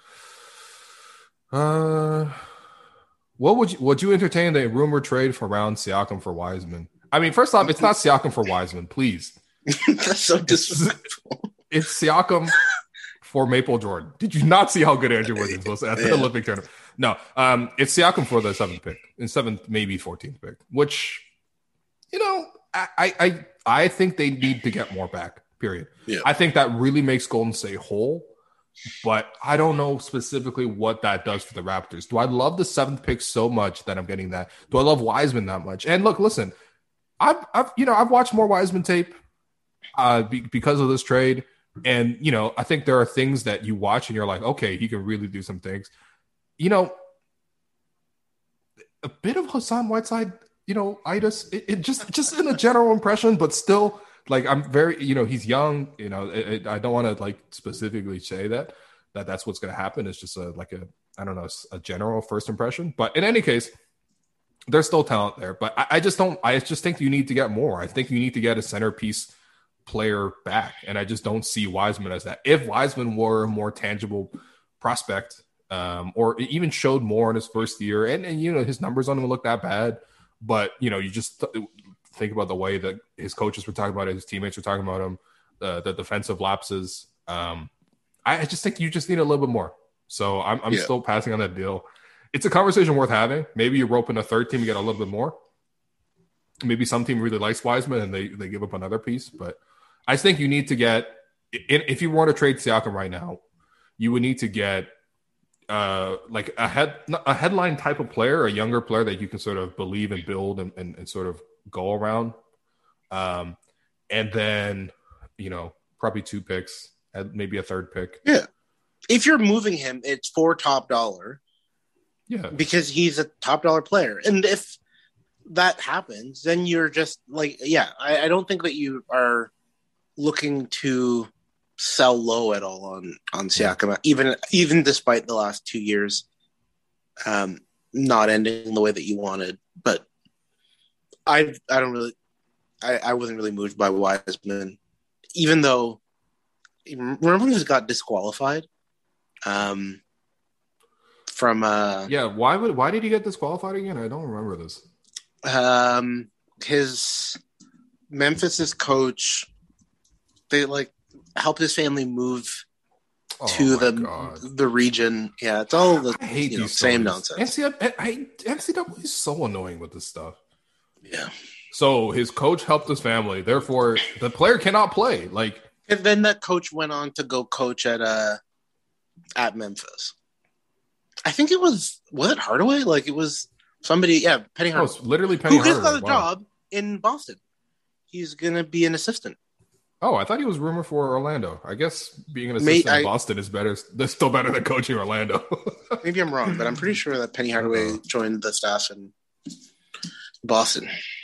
Uh, what would you would you entertain the rumor trade for around Siakam for Wiseman? I mean, first off, it's not Siakam for Wiseman, please. That's so disrespectful. It's, it's Siakam for Maple Jordan. Did you not see how good Andrew Wiggins was at the Yeah. Olympic tournament? No, um, it's Siakam for the seventh pick, and seventh, maybe fourteenth pick, which, you know, I, I, I think they need to get more back, period. Yeah. I think that really makes Golden State whole. but I don't know specifically what that does for the Raptors. Do I love the seventh pick so much that I'm getting that? Do I love Wiseman that much? And look, listen, I've, I've you know, I've watched more Wiseman tape uh, be, because of this trade. And, you know, I think there are things that you watch and you're like, okay, he can really do some things. You know, a bit of Hassan Whiteside, you know, itis, it, it just, just in a general impression, but still, like, I'm very, you know, he's young, you know, it, it, I don't want to like specifically say that, that that's what's going to happen. It's just a, like a, I don't know, a general first impression, but in any case, there's still talent there, but I, I just don't, I just think you need to get more. I think you need to get a centerpiece player back. And I just don't see Wiseman as that. If Wiseman were a more tangible prospect, um, or even showed more in his first year, and, and, you know, his numbers don't even look that bad, but, you know, you just th- think about the way that his coaches were talking about it, his teammates were talking about him, uh, the defensive lapses. Um, I, I just think you just need a little bit more. So I'm, I'm yeah. still passing on that deal. It's a conversation worth having. Maybe you rope in a third team, you get a little bit more. Maybe some team really likes Wiseman and they, they give up another piece. But I think you need to get – if you want to trade Siakam right now, you would need to get uh, like a head a headline type of player, a younger player that you can sort of believe and build and, and, and sort of go around. Um, and then, you know, probably two picks, maybe a third pick. Yeah. If you're moving him, it's for top dollar. Yeah. Because he's a top dollar player. And if that happens, then you're just like, yeah, I, I don't think that you are looking to sell low at all on, on Siakam, even, even despite the last two years um, not ending the way that you wanted. But I, I don't really, I, I wasn't really moved by Wiseman, even though, remember when he got disqualified? Um, from uh, yeah, why would why did he get disqualified again? I don't remember this. Um, his Memphis's coach, they like helped his family move oh to the God. the region. Yeah, it's all the I hate you know, these same stories. nonsense. N C double A, N C double A is so annoying with this stuff. Yeah. So his coach helped his family, therefore the player cannot play. Like, and then that coach went on to go coach at uh at Memphis. I think it was was it Hardaway? Like it was somebody, yeah, Penny Hardaway. Oh, literally Penny Who Hardaway. Who got a wow. job in Boston? He's gonna be an assistant. Oh, I thought he was rumored for Orlando. I guess being an assistant May, I, in Boston is better. That's still better than coaching Orlando. Maybe I'm wrong, but I'm pretty sure that Penny Hardaway joined the staff in Boston.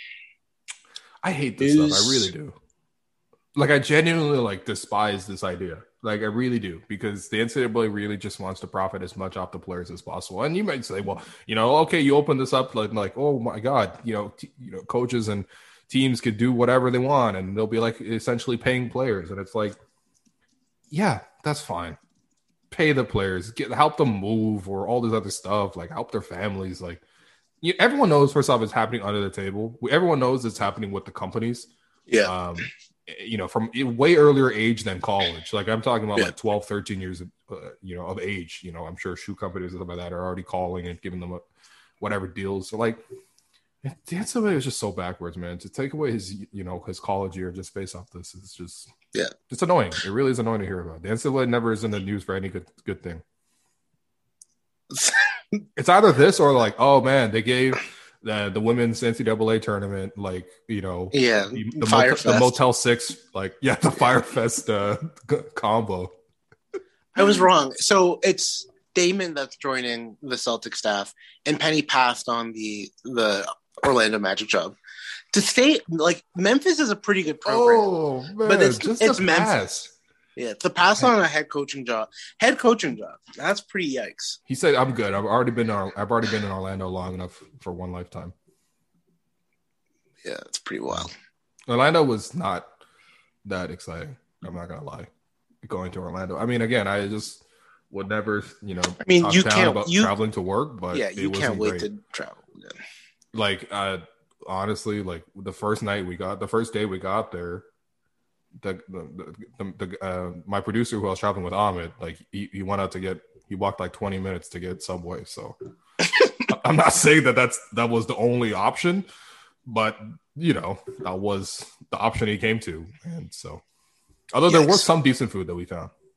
I hate this News. stuff. I really do. Like, I genuinely like despise this idea. Like, I really do, because the N C double A really just wants to profit as much off the players as possible. And you might say, well, you know, okay, you open this up like, like oh my God, you know, t- you know, coaches and teams could do whatever they want, and they'll be like essentially paying players. And it's like, yeah, that's fine. Pay the players, get help them move, or all this other stuff, like help their families. Like, you, everyone knows, first off, it's happening under the table. Everyone knows it's happening with the companies. Yeah. Um, you know, from way earlier age than college. Like, I'm talking about yeah. like twelve, thirteen years, of, uh, you know, of age. You know, I'm sure shoe companies and stuff like that are already calling and giving them a, whatever deals. So, like, the N C double A is just so backwards, man. To take away his, you know, his college year just based off this is just, yeah, it's annoying. It really is annoying to hear about. The N C double A never is in the news for any good good thing. It's either this or like, oh man, they gave the the women's N C double A tournament, like, you know, yeah, the, the, Motel, the Motel Six, like, yeah, the Firefest uh, combo. I was wrong. So it's Damon that's joining the Celtic staff, and Penny passed on the the Orlando Magic job to stay. Like, Memphis is a pretty good program, oh man, but it's just it's Memphis. Pass. Yeah, to pass on a head coaching job, head coaching job. That's pretty yikes. He said, "I'm good. I've already been. I've already been in Orlando long enough for one lifetime." Yeah, it's pretty wild. Orlando was not that exciting. I'm not gonna lie. Going to Orlando. I mean, again, I just would never, you know, I mean, talk you down can't about you, traveling to work, but yeah, you it can't wait great. to travel. Yeah. Like, uh, honestly, like the first night we got, the first day we got there. The the, the, the uh, my producer who I was traveling with, Ahmed, like he, he went out to get he walked like twenty minutes to get Subway. So I'm not saying that that's that was the only option, but you know, that was the option he came to. And so, although Yikes. there was some decent food that we found,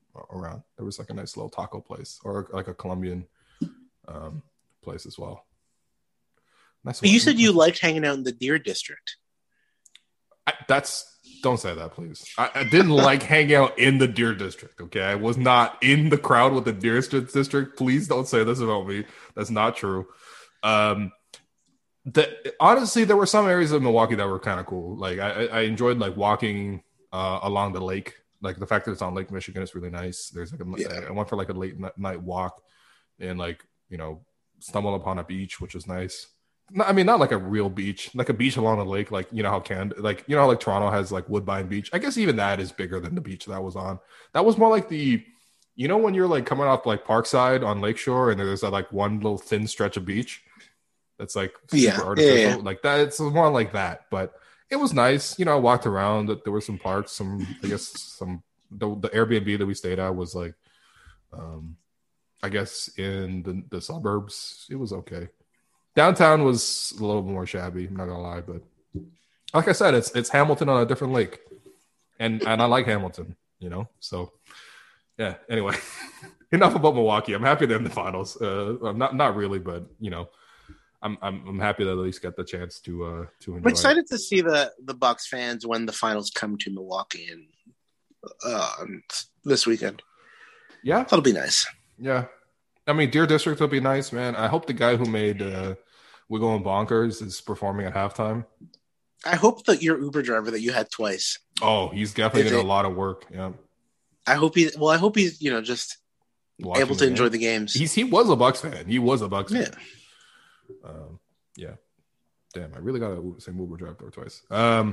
around. There was like a nice little taco place or like a Colombian um, place as well. Nice. But you said you liked hanging out in the Deer District. I, that's don't say that, please. I, I didn't like hanging out in the Deer District. Okay, I was not in the crowd with the Deer District. Please don't say this about me. That's not true. Um, the honestly, there were some areas of Milwaukee that were kind of cool. Like I, I enjoyed like walking uh, along the lake. Like the fact that it's on Lake Michigan is really nice. There's like a, yeah. I went for like a late night walk and like you know stumbled upon a beach, which was nice. I mean, not like a real beach, like a beach along the lake, like, you know, how can like, you know, how, like Toronto has like Woodbine Beach. I guess even that is bigger than the beach that I was on. That was more like the, you know, when you're like coming off like Parkside on Lakeshore and there's that like one little thin stretch of beach that's like super yeah. artificial. Yeah, yeah. Like that, it's more like that. But it was nice. You know, I walked around. There were some parks, some, I guess, some, the, the Airbnb that we stayed at was like, um, I guess in the, the suburbs. It was okay. Downtown was a little more shabby, I'm not gonna lie, but like I said, it's it's Hamilton on a different lake, and and I like Hamilton, you know. So yeah. Anyway, enough about Milwaukee. I'm happy they're in the finals. Uh, I'm not not really, but you know, I'm I'm I'm happy that at least get the chance to uh to enjoy. I'm excited to see the the Bucks fans when the finals come to Milwaukee and uh, this weekend. Yeah, that'll be nice. Yeah. I mean, Deer District will be nice, man. I hope the guy who made uh, We're Going Bonkers is performing at halftime. I hope that your Uber driver that you had twice. Oh, he's definitely Is getting it, a lot of work. Yeah. I hope he. Well, I hope he's you know just Watching able to the enjoy game. the games. He's he was a Bucks fan. He was a Bucks yeah. fan. Um, yeah. Damn, I really got to say Uber driver there twice. Um,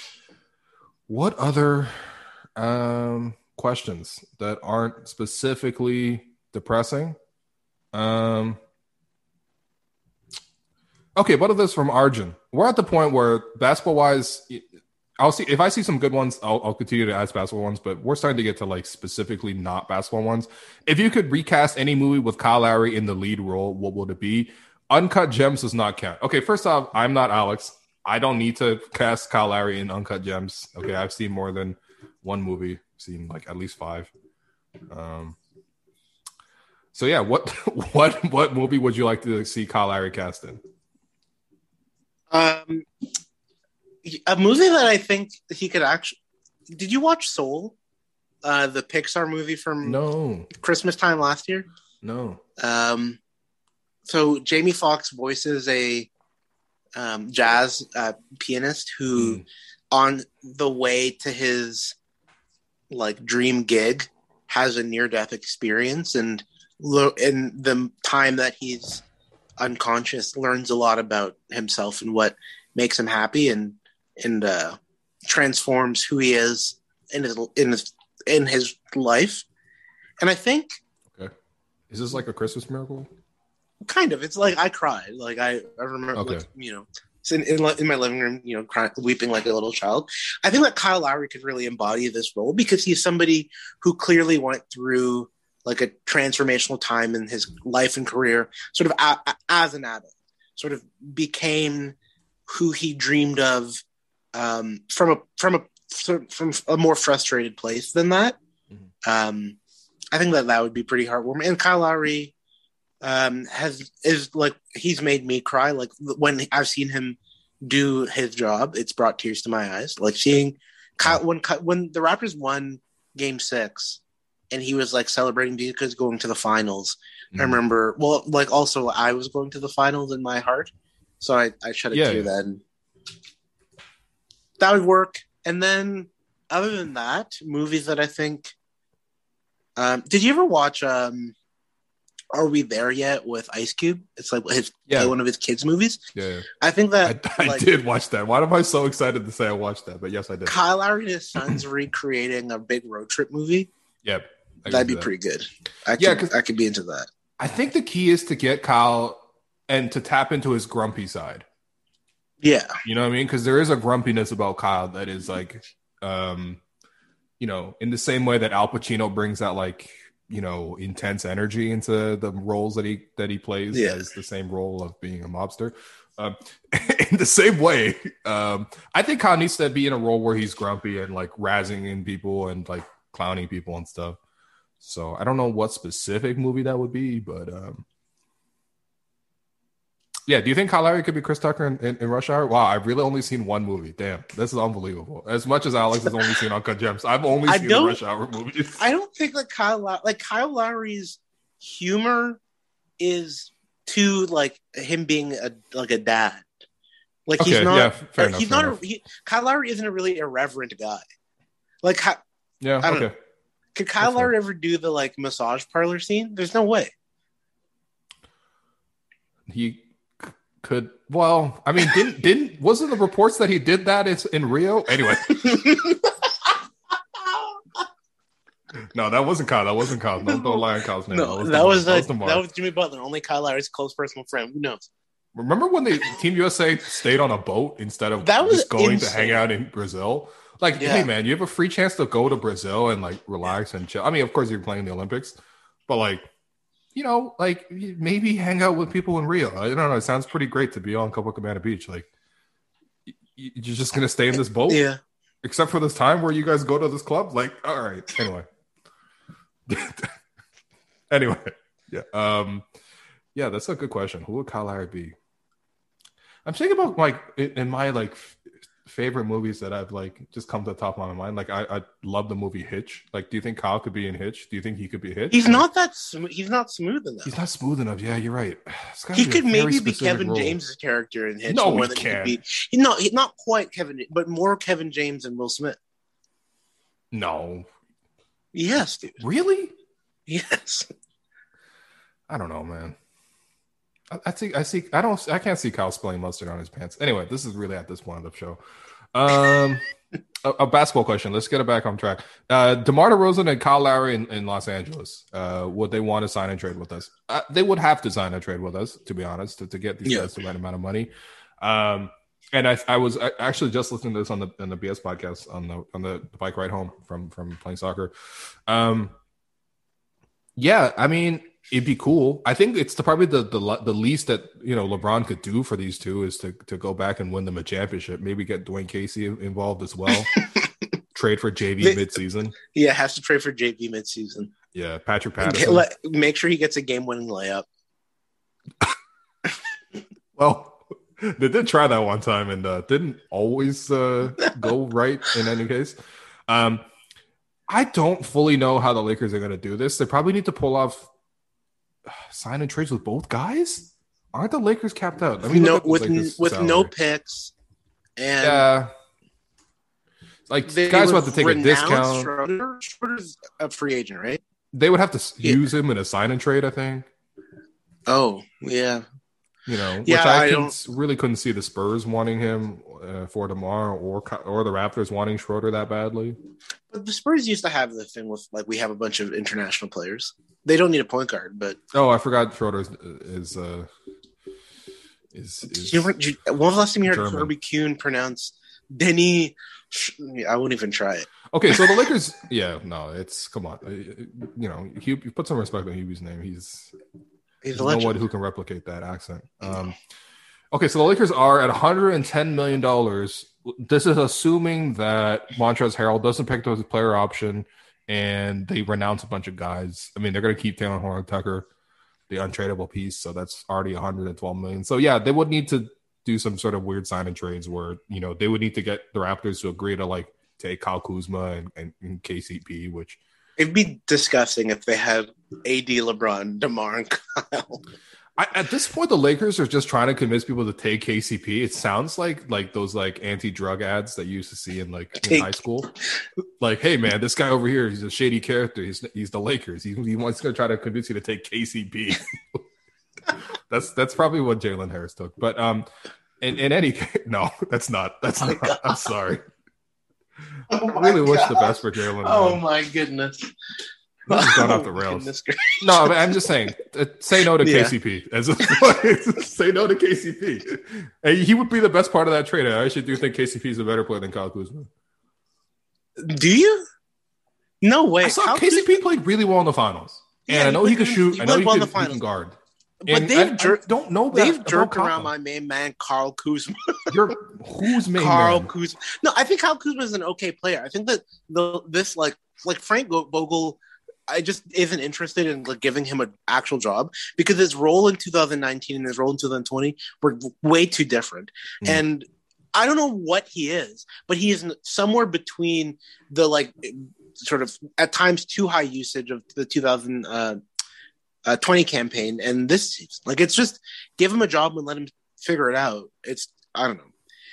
what other um, questions that aren't specifically depressing? Um. Okay, what are this from Arjun? We're at the point where basketball wise, I'll see if I see some good ones. I'll, I'll continue to ask basketball ones, but we're starting to get to like specifically not basketball ones. If you could recast any movie with Kyle Lowry in the lead role, what would it be? Uncut Gems does not count. Okay, first off, I'm not Alex. I don't need to cast Kyle Lowry in Uncut Gems. Okay, I've seen more than one movie. I've seen like at least five. Um. So yeah, what what what movie would you like to see Kyle Lowry cast in? Um, a movie that I think he could actually. Did you watch Soul? Uh, the Pixar movie from no Christmas time last year. No. Um, so Jamie Foxx voices a um, jazz uh, pianist who, mm. on the way to his like dream gig, has a near-death experience and. In the time that he's unconscious, learns a lot about himself and what makes him happy, and and uh, transforms who he is in his in his in his life. And I think, okay, is this like a Christmas Miracle? Kind of. It's like I cried. Like I, I remember, okay. like, you know, in, in in my living room, you know, crying, weeping like a little child. I think that Kyle Lowry could really embody this role because he's somebody who clearly went through like a transformational time in his life and career, sort of a, a, as an adult, sort of became who he dreamed of um, from a from a from a more frustrated place than that. Mm-hmm. Um, I think that that would be pretty heartwarming. And Kyle Lowry um, has is like he's made me cry. Like when I've seen him do his job, it's brought tears to my eyes. Like seeing Kyle, when when the Raptors won Game Six. And he was like celebrating because going to the finals. Mm. I remember, well, like also I was going to the finals in my heart. So I, I shed a yeah, tear yeah. then. That would work. And then other than that, movies that I think, um, did you ever watch um, Are We There Yet with Ice Cube? It's like his yeah. one of his kids' movies. Yeah, I think that I, I like, did watch that. Why am I so excited to say I watched that? But yes, I did. Kyle Lowry and his sons recreating a big road trip movie. Yep. That'd be that. pretty good. I could, yeah, I could be into that. I think the key is to get Kyle and to tap into his grumpy side. Yeah. You know what I mean? Because there is a grumpiness about Kyle that is like, um, you know, in the same way that Al Pacino brings that like, you know, intense energy into the roles that he that he plays yeah. as the same role of being a mobster. Um, in the same way, um, I think Kyle needs to be in a role where he's grumpy and like razzing in people and like clowning people and stuff. So I don't know what specific movie that would be, but um, yeah. Do you think Kyle Lowry could be Chris Tucker in, in, in Rush Hour? Wow, I've really only seen one movie. Damn, this is unbelievable. As much as Alex has only seen Uncut Gems, I've only I seen the don't- Rush Hour movies. I don't think that Kyle Low- like Kyle Lowry's humor is to like him being a like a dad. Like Okay, he's not. yeah, fair enough, he's fair not. enough. A, he, Kyle Lowry isn't a really irreverent guy. Like, how, Yeah, I don't okay. know. Could Kyle That's fair. Lowry ever do the like massage parlor scene? There's no way. He c- could. Well, I mean, didn't didn't wasn't the reports that he did that is in Rio? Anyway, no, that wasn't Kyle. That wasn't Kyle. Don't, don't lie on Kyle's name. No, that that was was the, uh, that was the Mark. that was Jimmy Butler. Only Kyle Lowry's close personal friend. Who knows? Remember when the Team U S A stayed on a boat instead of That was just going insane. to hang out in Brazil? Like, Yeah. hey man, you have a free chance to go to Brazil and like relax and chill. I mean, of course you're playing the Olympics, but like, you know, like maybe hang out with people in Rio. I don't know. It sounds pretty great to be on Copacabana Beach. Like, y- y- you're just gonna stay in this boat, Yeah. except for this time where you guys go to this club. Like, all right. Anyway, anyway, yeah, um, yeah, that's a good question. Who would Kyle Lowry be? I'm thinking about like in in my like f- favorite movies that I've like just come to the top of my mind. Like I, I love the movie Hitch. Like, do you think Kyle could be in Hitch? Do you think he could be Hitch? He's Or- not that. Sm- he's not smooth enough. He's not smooth enough. Yeah, you're right. It's gotta He be a could very maybe be specific Kevin role. James' character in Hitch. No, more he than can't. Be, no, he, not quite Kevin, but more Kevin James and Will Smith. No, Yes, dude. really? Yes. I don't know, man. I, I see. I see. I don't. I can't see Kyle spilling mustard on his pants. Anyway, this is really at this point of the show. Um, a, a basketball question. Let's get it back on track. Uh, DeMar DeRozan and Kyle Lowry in, in Los Angeles. Uh, would they want to sign and trade with us? Uh, they would have to sign and trade with us, to be honest, to, to get these Yeah. guys the right amount of money. Um, and I, I was I actually just listening to this on the on the B S podcast on the on the bike ride home from from playing soccer. Um, yeah, I mean, it'd be cool. I think it's the, probably the, the the least that you know LeBron could do for these two is to to go back and win them a championship. Maybe get Dwayne Casey involved as well. Trade for J V They- midseason. Yeah, has to trade for J V midseason. Yeah, Patrick Get, Patterson. let, make sure he gets a game-winning layup. Well, they did try that one time and uh, didn't always uh, go right in any case. Um, I don't fully know how the Lakers are going to do this. They probably need to pull off uh, sign and trades with both guys. Aren't the Lakers capped out? I mean, no, look at the with Lakers' with salary. no picks, and Yeah. Like they guys would would have to take a renounce discount. Schroeder. Schroeder's a free agent, right? They would have to s Yeah. use him in a sign and trade, I think. Oh, yeah. You know, which Yeah, I, I couldn't- don't- really couldn't see the Spurs wanting him uh, for tomorrow, or Ky- or the Raptors wanting Schroeder that badly. But the Spurs used to have the thing with like we have a bunch of international players. They don't need a point guard, but Oh, I forgot Schroeder is is uh, is, is you, you, when was the last time you heard German. Kirby Kuhn pronounce Denny? I wouldn't even try it. okay. So the Lakers, yeah, no, it's come on, Uh, you know, Hugh, you put some respect on Hughie's name. He's He's a There's no legend. one who can replicate that accent. Um, okay, so the Lakers are at one hundred ten million dollars. This is assuming that Montrezl Harrell doesn't pick up his player option and they renounce a bunch of guys. I mean, they're going to keep Taylor Horn Tucker, the untradeable piece, so that's already one hundred twelve million dollars. So, yeah, they would need to do some sort of weird sign and trades where, you know, they would need to get the Raptors to agree to, like, take Kyle Kuzma and, and, and K C P, which It'd be disgusting if they had A D, LeBron, DeMar, and Kyle. I, at this point, the Lakers are just trying to convince people to take K C P. It sounds like like those like anti-drug ads that you used to see in like in Take- high school. Like, hey man, this guy over here, he's a shady character. He's he's the Lakers. He, he wants to try to convince you to take K C P. that's that's probably what Jalen Harris took. But um, in, in any case, no, that's not. That's not. I'm sorry. Oh I really wish the best for Jalen. Oh man. my goodness. This has gone Oh, off the rails. goodness gracious. No, but I'm just saying, uh, say no to Yeah. K C P. As a, say no to K C P. And he would be the best part of that trade. I actually do think K C P is a better player than Kyle Kuzma. Do you? No way. I saw How K C could- P played really well in the finals, and Yeah, I know he he could played- shoot. he I know played he well in could the he can finals. guard. But And they've I, jer- I don't know that They've about jerked Kyle. around my main man, Carl Kuzma. You're who's main Carl man? Kuzma. No, I think Carl Kuzma is an okay player. I think that the this like like Frank Vogel I just isn't interested in like giving him an actual job because his role in two thousand nineteen and his role in two thousand twenty were way too different. Mm. And I don't know what he is, but he is somewhere between the like sort of at times too high usage of the two thousand twenty campaign and this season. Like it's just give him a job and let him figure it out. It's I don't know.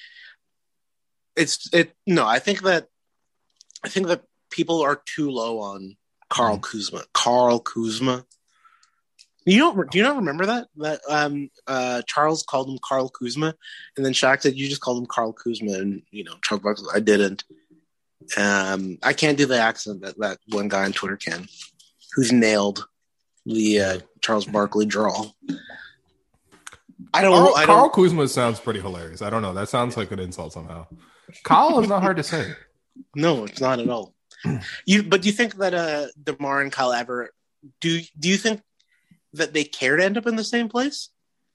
It's it no. I think that I think that people are too low on Karl Kuzma. Karl Kuzma. You don't do you not remember that? That um uh Charles called him Karl Kuzma and then Shaq said you just called him Karl Kuzma and you know Charles Barkley I didn't. Um I can't do the accent that, that one guy on Twitter can who's nailed the uh, Charles Barkley drawl. I don't Karl, I Karl don't, Kuzma sounds pretty hilarious. I don't know. That sounds like an insult somehow. Kyle is not hard to say. No, it's not at all. You but do you think that uh DeMar and Kyle ever do do you think that they care to end up in the same place?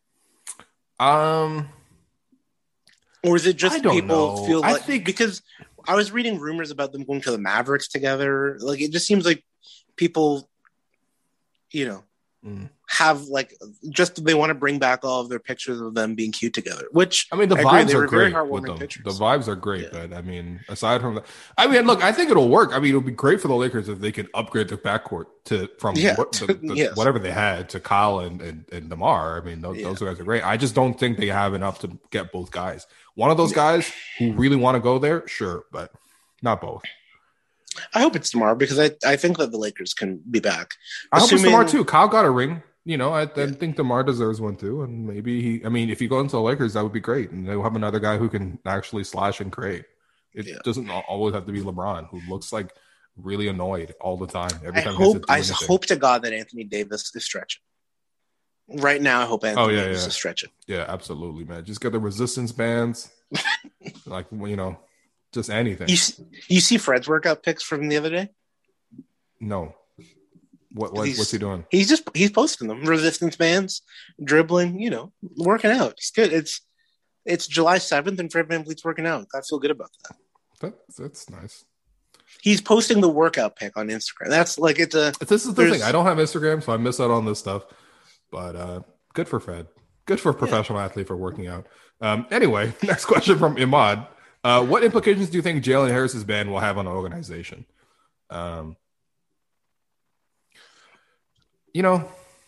Um, or is it just people know. feel like I think because I was reading rumors about them going to the Mavericks together. Like it just seems like people, you know, mm. have like just they want to bring back all of their pictures of them being cute together. Which I mean, the I vibes agree, are great very with them. Pictures. The vibes are great, yeah. but I mean, aside from that, I mean, look, I think it'll work. I mean, it'll be great for the Lakers if they can upgrade their backcourt to from yeah. what, the, the, yes. whatever they had to Kyle and and, and DeMar. I mean, those, yeah. those guys are great. I just don't think they have enough to get both guys. One of those guys who really want to go there, sure, but not both. I hope it's DeMar because I, I think that the Lakers can be back. I Assuming... hope it's DeMar too. Kyle got a ring. You know, I, I yeah. think DeMar deserves one too. And maybe he, I mean, if you go into the Lakers, that would be great. And they'll have another guy who can actually slash and create. It yeah. doesn't always have to be LeBron, who looks like really annoyed all the time. Every I time hope, I hope to God that Anthony Davis is stretching. Right now, I hope Anthony oh, yeah, Davis yeah. is stretching. Yeah, absolutely, man. Just get the resistance bands. like, you know, just anything. You, you see Fred's workout pics from the other day? No. What, what what's he doing? He's just he's posting them. Resistance bands, dribbling, you know, working out. It's good. It's it's July seventh and Fred VanVleet's working out. I feel good about that. That that's nice. He's posting the workout pic on Instagram. That's like it's a This is the thing. I don't have Instagram, so I miss out on this stuff. But uh good for Fred. Good for a professional yeah. athlete for working out. Um anyway, next question from Imad. Uh what implications do you think Jalen Harris's ban will have on the organization? Um You know,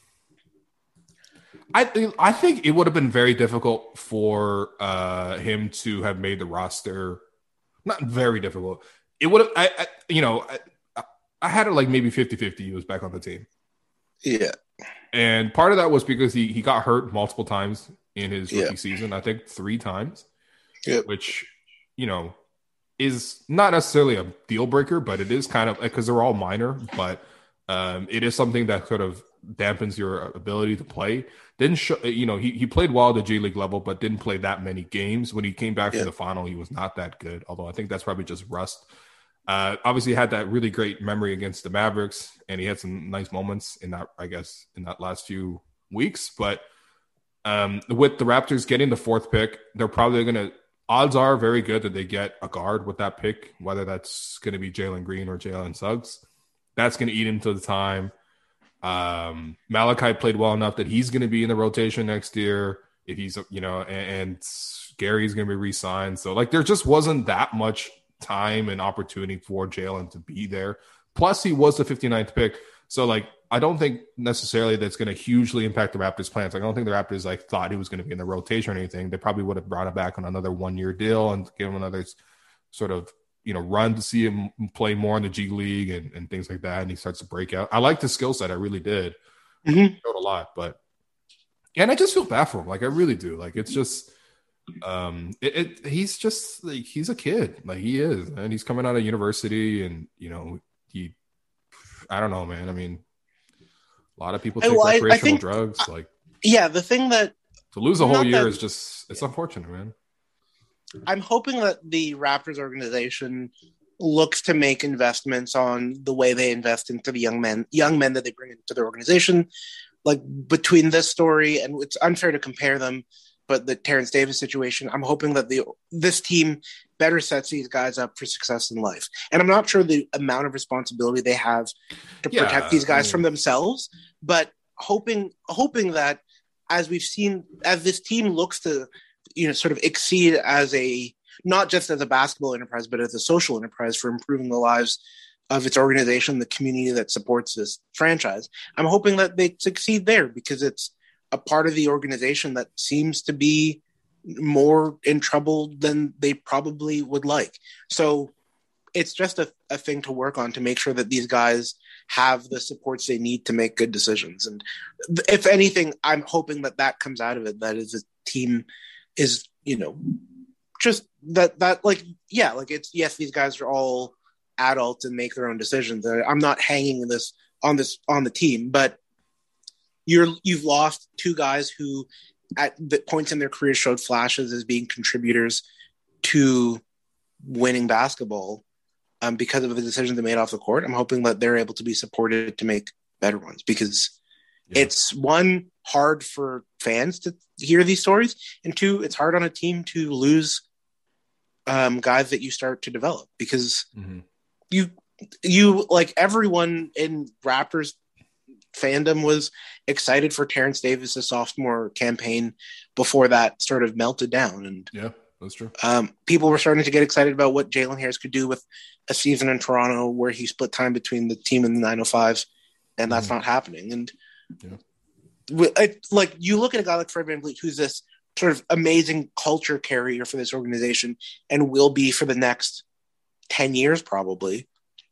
I I think it would have been very difficult for uh, him to have made the roster. Not very difficult. It would have, I, I you know, I, I had it like maybe fifty-fifty. He was back on the team. Yeah. And part of that was because he, he got hurt multiple times in his rookie yeah. season. I think three times, yeah. which, you know, is not necessarily a deal breaker, but it is kind of because they're all minor, but Um, it is something that sort of dampens your ability to play. Didn't show, you know, he, he played well at the G League level, but didn't play that many games. When he came back yeah. from the final, he was not that good. Although I think that's probably just rust. Uh, obviously, he had that really great memory against the Mavericks, and he had some nice moments in that, I guess, in that last few weeks. But um, with the Raptors getting the fourth pick, they're probably going to. Odds are very good that they get a guard with that pick, whether that's going to be Jalen Green or Jalen Suggs. That's going to eat into the time. Um, Malachi played well enough that he's going to be in the rotation next year. If he's, you know, and, and Gary's going to be re-signed. So, like, there just wasn't that much time and opportunity for Jalen to be there. Plus, he was the fifty-ninth pick. So, like, I don't think necessarily that's going to hugely impact the Raptors' plans. Like, I don't think the Raptors, like, thought he was going to be in the rotation or anything. They probably would have brought him back on another one-year deal and give him another sort of, you know, run to see him play more in the G League and, and things like that. And he starts to break out. I liked his skill set. I really did. Mm-hmm. Showed a lot, but, and I just feel bad for him. Like, I really do. Like, it's just, um, it, it he's just like, he's a kid. Like, he is, and he's coming out of university and, you know, he, I don't know, man. I mean, a lot of people take well, recreational I, I think, drugs. Like, yeah, the thing that to lose a whole year that, is just, it's unfortunate, man. I'm hoping that the Raptors organization looks to make investments on the way they invest into the young men, young men that they bring into their organization. Like between this story, and it's unfair to compare them but the Terrence Davis situation, I'm hoping that the this team better sets these guys up for success in life. And I'm not sure the amount of responsibility they have to Yeah, protect these guys I mean, from themselves, but hoping hoping that as we've seen, as this team looks to, you know, sort of exceed as a, not just as a basketball enterprise, but as a social enterprise for improving the lives of its organization, the community that supports this franchise. I'm hoping that they succeed there because it's a part of the organization that seems to be more in trouble than they probably would like. So it's just a, a thing to work on to make sure that these guys have the supports they need to make good decisions. And if anything, I'm hoping that that comes out of it. That is, a team is, you know, just that, that like, yeah, like it's, yes, these guys are all adults and make their own decisions. I'm not hanging this on this, on the team, but you're, you've lost two guys who at the points in their career showed flashes as being contributors to winning basketball um, because of the decisions they made off the court. I'm hoping that they're able to be supported to make better ones because yeah. It's one, hard for fans to hear these stories, and two, it's hard on a team to lose um, guys that you start to develop because mm-hmm. you, you like everyone in Raptors fandom was excited for Terrence Davis' sophomore campaign before that sort of melted down. And yeah, that's true. Um, people were starting to get excited about what Jalen Harris could do with a season in Toronto where he split time between the team and the nine oh fives, and that's mm-hmm. not happening. And yeah. I, like you look at a guy like Fred VanVleet, who's this sort of amazing culture carrier for this organization and will be for the next ten years probably.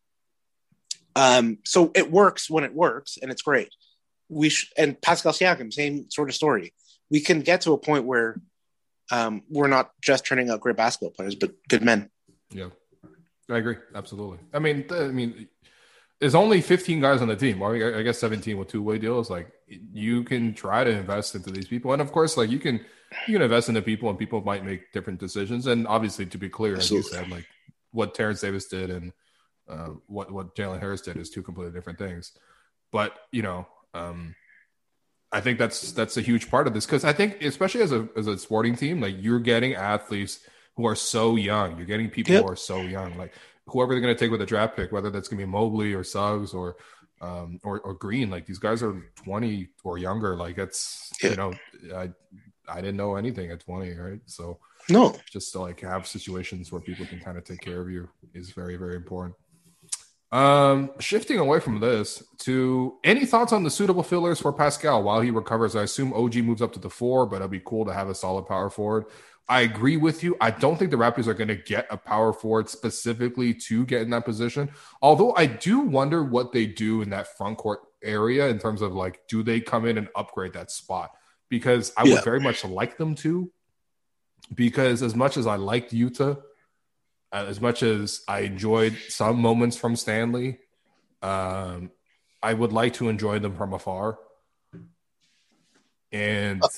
Um, so it works when it works, and it's great. We sh- and Pascal Siakam, same sort of story. We can get to a point where um, we're not just turning out great basketball players, but good men. Yeah, I agree. Absolutely. I mean, th- I mean, there's only fifteen guys on the team. Well, I guess seventeen with two-way deals. Like, you can try to invest into these people, and of course, like you can you can invest into people, and people might make different decisions. And obviously, to be clear, Absolutely. As you said, like what Terrence Davis did and uh, what what Jalen Harris did is two completely different things. But you know, um, I think that's that's a huge part of this because I think, especially as a as a sporting team, like you're getting athletes who are so young. You're getting people yep. who are so young, like. Whoever they're going to take with a draft pick, whether that's going to be Mobley or Suggs or, um, or or Green, like these guys are twenty or younger. Like it's yeah. you know, I I didn't know anything at twenty, right? So no, just to like have situations where people can kind of take care of you is very very important. Um, shifting away from this to any thoughts on the suitable fillers for Pascal while he recovers? I assume O G moves up to the four, but it'd be cool to have a solid power forward. I agree with you. I don't think the Raptors are going to get a power forward specifically to get in that position. Although I do wonder what they do in that front court area in terms of like, do they come in and upgrade that spot? Because I yeah. would very much like them to. Because as much as I liked Yuta, as much as I enjoyed some moments from Stanley, um, I would like to enjoy them from afar. And oh,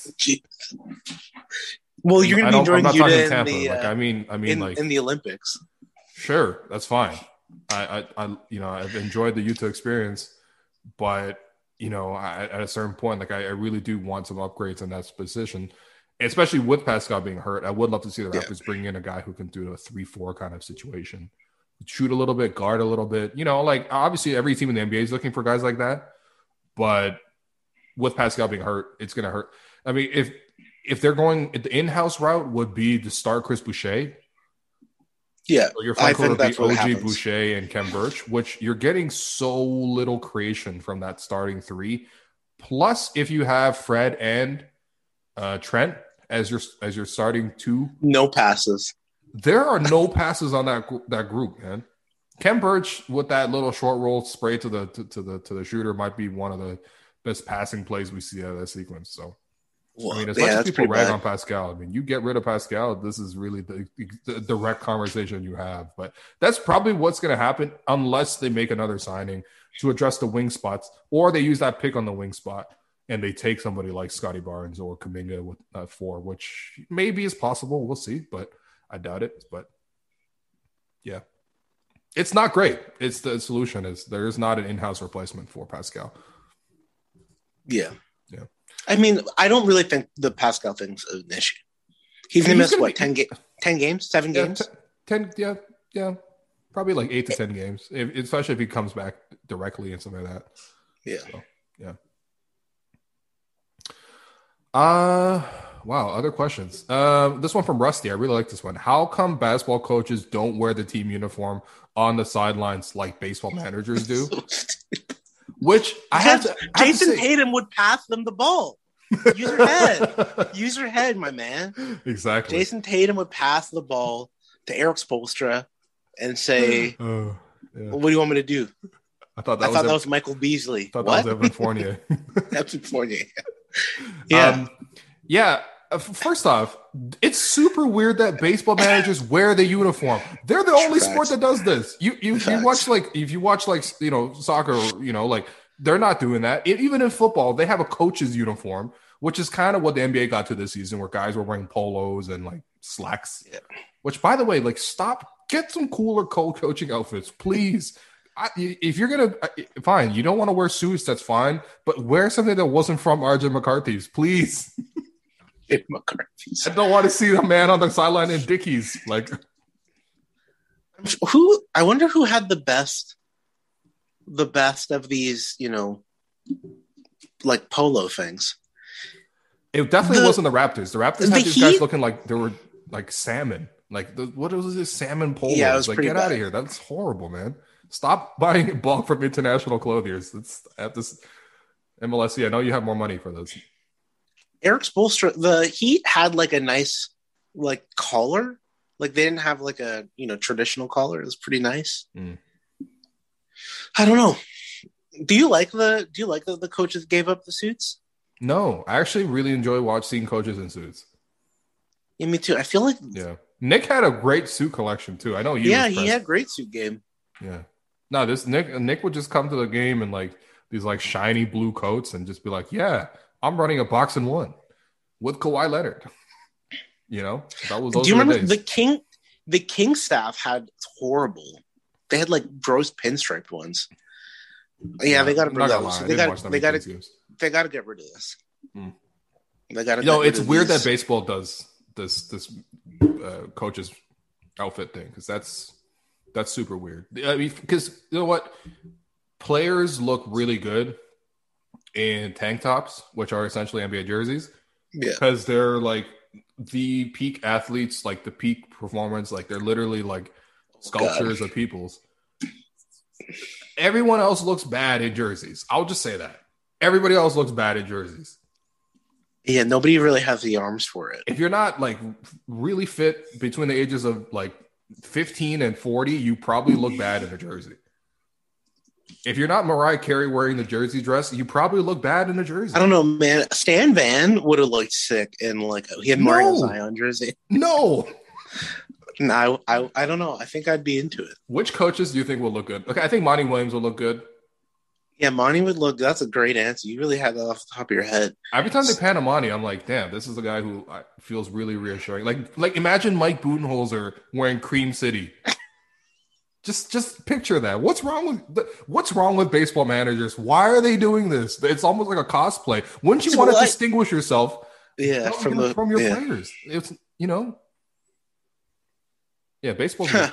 well, you're going to be enjoying Yuta in Tampa. the, uh, like, I mean, I mean, in, like in the Olympics. Sure, that's fine. I, I, I, you know, I've enjoyed the Yuta experience, but you know, I, at a certain point, like I, I really do want some upgrades in that position, especially with Pascal being hurt. I would love to see the Raptors yeah. bring in a guy who can do a three-four kind of situation, shoot a little bit, guard a little bit. You know, like obviously every team in the N B A is looking for guys like that, but with Pascal being hurt, it's going to hurt. I mean, if if they're going the in-house route, would be to start Chris Boucher. Yeah, so your front court would be O G Boucher and Kem Birch, which you're getting so little creation from that starting three. Plus, if you have Fred and uh, Trent as your as your starting two, no passes. There are no passes on that that group, man. Kem Birch with that little short roll spray to the to, to the to the shooter might be one of the best passing plays we see out of that sequence. So. Well, I mean, as yeah, much as people rag on Pascal, I mean, you get rid of Pascal, this is really the, the direct conversation you have. But that's probably what's going to happen unless they make another signing to address the wing spots, or they use that pick on the wing spot and they take somebody like Scotty Barnes or Kuminga with uh, four, which maybe is possible. We'll see, but I doubt it. But yeah, it's not great. It's the solution is there is not an in-house replacement for Pascal. Yeah. Yeah. I mean, I don't really think the Pascal thing's an issue. He's gonna miss what, be, ten, ga- ten games, seven yeah, games, t- ten, yeah, yeah, probably like eight to ten games, if, especially if he comes back directly and stuff like that. Yeah, so, yeah. Uh wow. Other questions. Uh, this one from Rusty. I really like this one. How come basketball coaches don't wear the team uniform on the sidelines like baseball managers do? Which I have to, I Jason have to say, Tatum would pass them the ball. Use your head. Use your head, my man. Exactly. Jason Tatum would pass the ball to Eric Spoelstra and say, uh, yeah. "What do you want me to do?" I thought that, I was, thought Ev- that was Michael Beasley. I thought what? that was Evan Fournier. Evan Fournier. Yeah. Um, yeah. First off, it's super weird that baseball managers wear the uniform. They're the only Facts. sport that does this. You you, you watch like if you watch like you know soccer, you know like they're not doing that. It, even in football, they have a coach's uniform, which is kind of what the N B A got to this season, where guys were wearing polos and like slacks. Yeah. Which, by the way, like stop, get some cooler co-coaching outfits, please. I, if you're gonna, fine, you don't want to wear suits, that's fine, but wear something that wasn't from R J McCarthy's, please. McCarthy's. I don't want to see the man on the sideline in Dickies. Like, who? I wonder who had the best, the best of these. You know, like polo things. It definitely the, wasn't the Raptors. The Raptors the had these Heat, guys looking like they were like salmon. Like, the, what was this salmon polo? Yeah, it was like, pretty get bad. out of here. That's horrible, man. Stop buying in bulk from international clothiers. It's at this M L S C. I know you have more money for those. Eric Spoelstra, the Heat had like a nice like collar. Like they didn't have like a you know traditional collar. It was pretty nice. Mm. I don't know. Do you like the Do you like that the coaches gave up the suits? No, I actually really enjoy watching seeing coaches in suits. Yeah, me too. I feel like yeah. Nick had a great suit collection too. I know he. Yeah, was he had great suit game. Yeah. No, this Nick Nick would just come to the game in like these like shiny blue coats and just be like, "Yeah, I'm running a box and one with Kawhi Leonard." You know, that was. Those Do you remember days. the King? The King staff had horrible. They had like gross pinstriped ones. Yeah, they got to bring those. They got. They got to. They got to get rid of this. Mm. They got to. You know, it's weird these. that baseball does this this uh, coach's outfit thing because that's. That's super weird. I mean, because you know what? Players look really good in tank tops, which are essentially N B A jerseys. Yeah. Because they're like the peak athletes, like the peak performance, like they're literally like sculptures God. of peoples. Everyone else looks bad in jerseys. I'll just say that. Everybody else looks bad in jerseys. Yeah, nobody really has the arms for it. If you're not like really fit between the ages of like fifteen and forty, you probably look bad in a jersey. If you're not Mariah Carey wearing the jersey dress, you probably look bad in a jersey. I don't know, man. Stan Van would have looked sick in like he had Mario no. Zion jersey. No, no, I, I, I don't know. I think I'd be into it. Which coaches do you think will look good? Okay, I think Monty Williams will look good. Yeah, Monty would look. That's a great answer. You really had that off the top of your head. Every time they pan a Monty, I'm like, damn, this is a guy who feels really reassuring. Like, like imagine Mike Budenholzer wearing Cream City. just, just picture that. What's wrong with the, What's wrong with baseball managers? Why are they doing this? It's almost like a cosplay. Wouldn't you so want to like, distinguish yourself? Yeah, from, from the from your yeah. players. It's you know, yeah, baseball. Huh.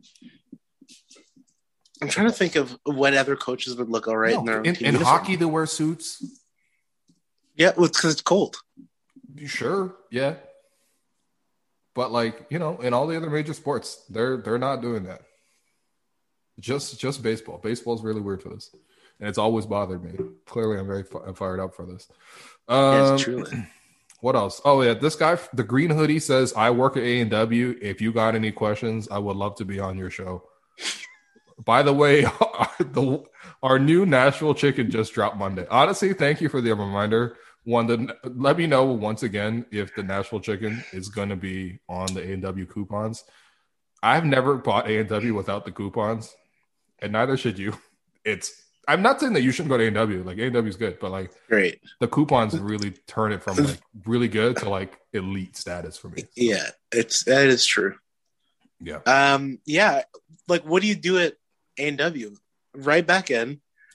I'm trying to think of what other coaches would look all right no, in their in, team in uniform. hockey. They wear suits. Yeah, well, it's because it's cold. Sure, yeah, but like you know, in all the other major sports, they're they're not doing that. Just just baseball. Baseball's really weird for this, and it's always bothered me. Clearly, I'm very fi- fired up for this. Um, yes, truly. What else? Oh yeah, this guy, the green hoodie says, "I work at A and W. If you got any questions, I would love to be on your show." By the way, our, the, our new Nashville chicken just dropped Monday. Honestly, thank you for the reminder. One, the, let me know once again if the Nashville chicken is going to be on the A and W coupons. I've never bought A and W without the coupons, and neither should you. It's I'm not saying that you shouldn't go to A and W. Like A and W is good, but like great, the coupons really turn it from like really good to like elite status for me. So. Yeah, it's that is true. Yeah. Um. Yeah. Like, what do you do at A and W? Right back in.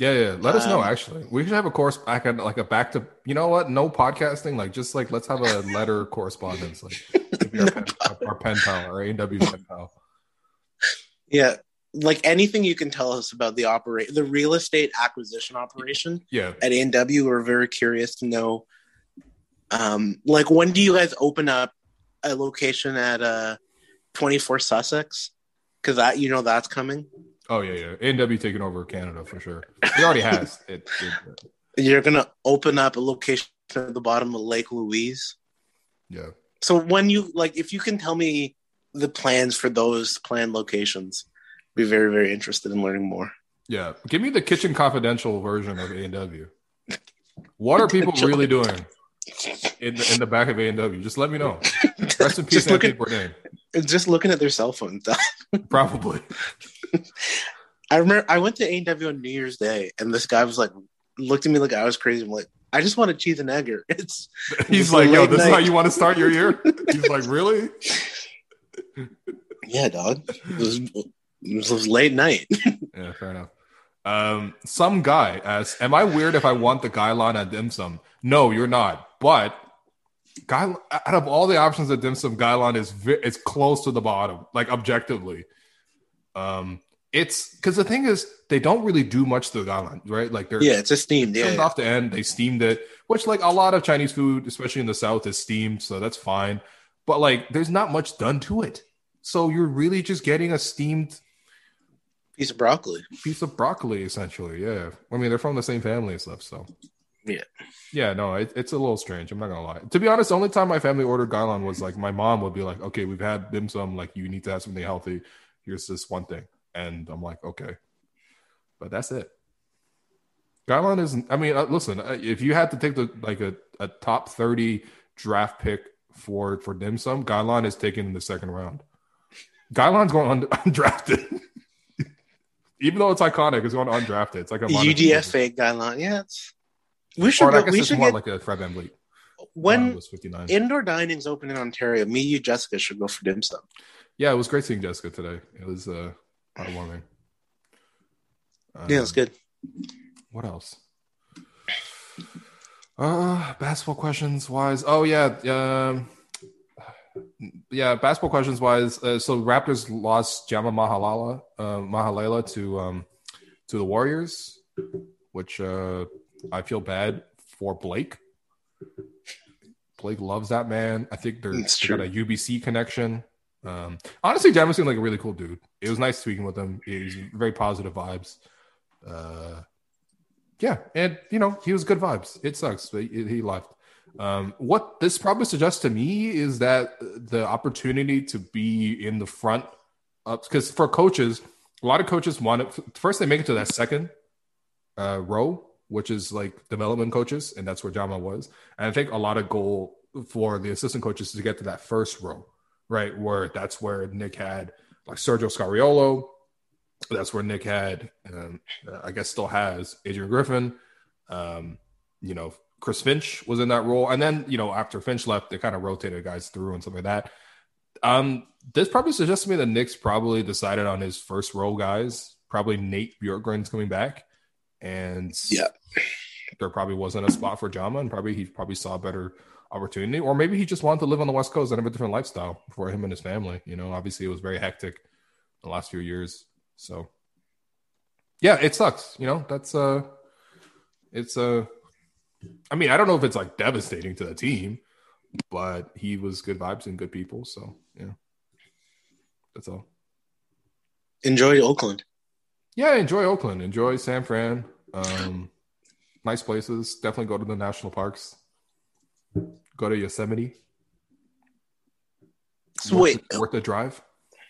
Yeah, yeah. Let us know. Um, Actually, we should have a course back at like a back to. You know what? No podcasting. Like just like let's have a letter correspondence. Like maybe our, pen, our pen pal, our A and W pen pal. Yeah, like anything you can tell us about the operate the real estate acquisition operation. Yeah. At A and W, we're very curious to know. Um, like when do you guys open up a location at uh twenty-four Sussex? Because that you know that's coming. Oh yeah, yeah. A and W taking over Canada for sure. It already has. It, it, You're gonna open up a location at the bottom of Lake Louise. yeah. So when you like, if you can tell me the plans for those planned locations, I'd be very, very interested in learning more. Yeah. Give me the Kitchen Confidential version of A and W. What are people really doing in the, in the back of A and W? Just let me know. Rest in peace, Anthony Bourdain. Just looking at their cell phones. Probably. I remember I went to A and W on New Year's Day, and this guy was like, looked at me like I was crazy. I'm like, I just want a cheese and egger. It's He's it's like, yo, this night. is how you want to start your year? He's like, really? Yeah, dog. It was, it was late night. Yeah, fair enough. Um, some guy asks, am I weird if I want the Gailan at dim sum? No, you're not. But Guy, out of all the options at dim sum, Gailan is vi- it's close to the bottom, like objectively. Um, it's because the thing is, they don't really do much to the Gailan, right? Like they're yeah, it's a steamed. Yeah, turned yeah. off the end. They steamed it, which like a lot of Chinese food, especially in the South, is steamed, so that's fine. But like, there's not much done to it, so you're really just getting a steamed Piece of broccoli. piece of broccoli, essentially. Yeah, I mean they're from the same family and stuff, so Yeah. yeah, no, it, it's a little strange. I'm not gonna lie. To be honest, the only time my family ordered Gailan was like my mom would be like, "Okay, we've had dim sum. Like, you need to have something healthy. Here's this one thing," and I'm like, "Okay," but that's it. Gailan isn't. I mean, uh, listen, uh, if you had to take the like a, a top thirty draft pick for for dim sum, Gailan is taken in the second round. Gailan's going un- undrafted. Even though it's iconic, it's going undrafted. It's like a U D F A guideline. Yeah, it's, we should. Or I Go, guess we it's should more get like a Fred VanVleet. when was fifty-nine. indoor dining's open in Ontario. Me, you, Jessica should go for dim sum. Yeah, it was great seeing Jessica today. It was uh, heartwarming. Um, Yeah, that's good. What else? Uh, basketball questions wise. Oh yeah, um, yeah. Basketball questions wise. Uh, so Raptors lost Jama Mahalala, uh, Mahalela to um, to the Warriors, which uh, I feel bad for Blake. Blake loves that man. I think they're It's they true. got a U B C connection. Um, honestly, Jama seemed like a really cool dude. It was nice speaking with him. He's very positive vibes. Uh, yeah, and you know he was good vibes. It sucks, but he, he left. Um, what this probably suggests to me is that the opportunity to be in the front, because for coaches, a lot of coaches want it. First, they make it to that second uh, row, which is like development coaches, and that's where Jama was. And I think a lot of goal for the assistant coaches is to get to that first row, right? Where that's where Nick had like Sergio Scariolo. That's where Nick had, um, I guess, still has Adrian Griffin. Um, you know, Chris Finch was in that role, and then you know after Finch left, they kind of rotated guys through and stuff like that. Um, this probably suggests to me that Nick's probably decided on his first row guys. Probably Nate Bjorkgren's coming back, and Yeah. there probably wasn't a spot for Jama, and probably he probably saw a better opportunity, or maybe he just wanted to live on the West Coast and have a different lifestyle for him and his family. You know, obviously it was very hectic the last few years. So, yeah, it sucks. You know, that's uh, it's uh, I mean, I don't know if it's like devastating to the team, but he was good vibes and good people. So, yeah, that's all. Enjoy Oakland. Yeah, enjoy Oakland, enjoy San Fran. Um, nice places. Definitely go to the national parks. Go to Yosemite. So Worth wait, the, worth the drive.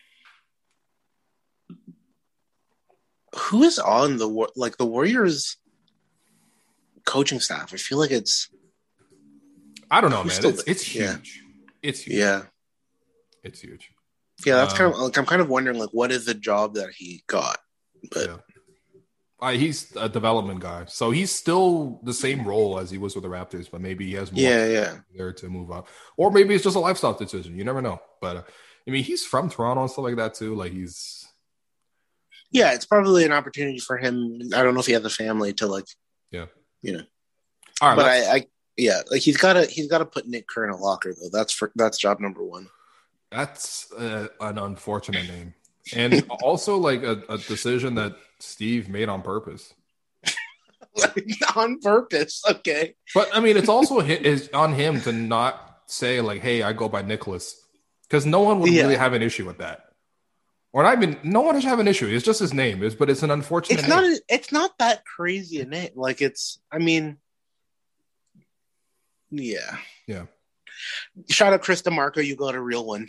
who is on the War- like the Warriors coaching staff? I feel like it's I don't know, Who's man. still It's the- it's yeah. huge. It's huge. yeah, It's huge. yeah. That's Um, kind of like I'm kind of wondering like what is the job that he got? But Yeah. Uh, he's a development guy, so he's still the same role as he was with the Raptors, but maybe he has more yeah, yeah. there to move up, or maybe it's just a lifestyle decision. You never know. But uh, I mean, he's from Toronto and stuff like that too. Like he's Yeah, it's probably an opportunity for him. I don't know if he has a family to like, yeah, you know. All right, but I, I, yeah, like he's got to he's got to put Nick Kerr in a locker though. That's for that's job number one. That's uh, an unfortunate name, and also like a, a decision that Steve made on purpose. On purpose, okay. But I mean, it's also is on him to not say like, "Hey, I go by Nicholas," because no one would yeah. really have an issue with that. Or not even, no one should have an issue. It's just his name, is, but it's an unfortunate it's name. Not a, it's not that crazy a name. Like it's, I mean, yeah. Yeah. Shout out Chris DeMarco. You got a real one.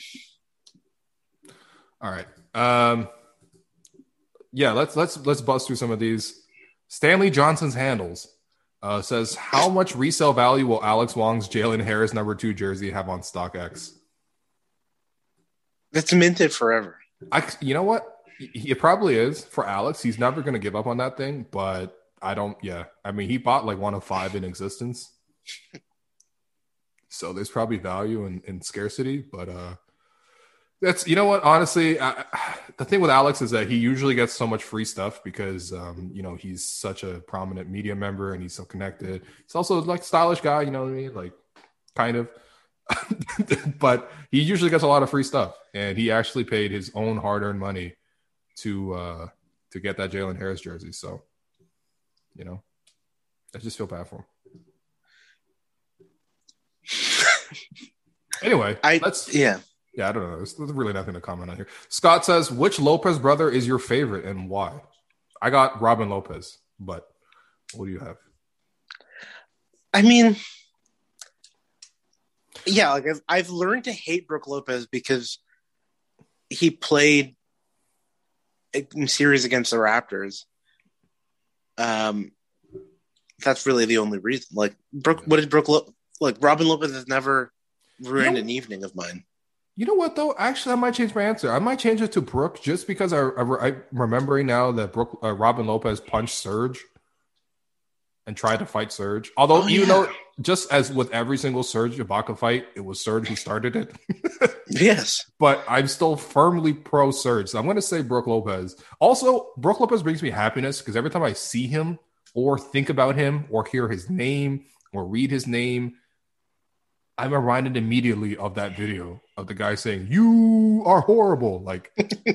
All right. Um, yeah, let's, let's, let's buzz through some of these. Stanley Johnson's handles uh, says, how much resale value will Alex Wong's Jalen Harris number two jersey have on StockX? It's minted forever. I, you know what? It probably is for Alex. He's never going to give up on that thing, but I don't. Yeah, I mean, he bought like one of five in existence, so there's probably value in, in scarcity. But uh, that's you know what? Honestly, I, the thing with Alex is that he usually gets so much free stuff because um, you know he's such a prominent media member and he's so connected. He's also like stylish guy. You know what I mean? Like kind of. But he usually gets a lot of free stuff, and he actually paid his own hard-earned money to uh, to get that Jalen Harris jersey. So, you know, I just feel bad for him. Anyway, I let's yeah yeah I don't know. There's, there's really nothing to comment on here. Scott says, which Lopez brother is your favorite and why? I got Robin Lopez, but what do you have? I mean. Yeah, like I've, I've learned to hate Brook Lopez because he played in series against the Raptors. Um, that's really the only reason. Like Brook, what did Brook Lo- like? Robin Lopez has never ruined you know, an evening of mine. You know what though? Actually, I might change my answer. I might change it to Brook just because I, I I'm remembering now that Brook uh, Robin Lopez punched Serge and tried to fight Serge. Although, oh, even yeah. though, just as with every single Serge Ibaka fight, it was Serge who started it. Yes. But I'm still firmly pro Serge. So I'm going to say Brook Lopez. Also, Brook Lopez brings me happiness because every time I see him or think about him or hear his name or read his name, I'm reminded immediately of that video of the guy saying, "You are horrible." Like,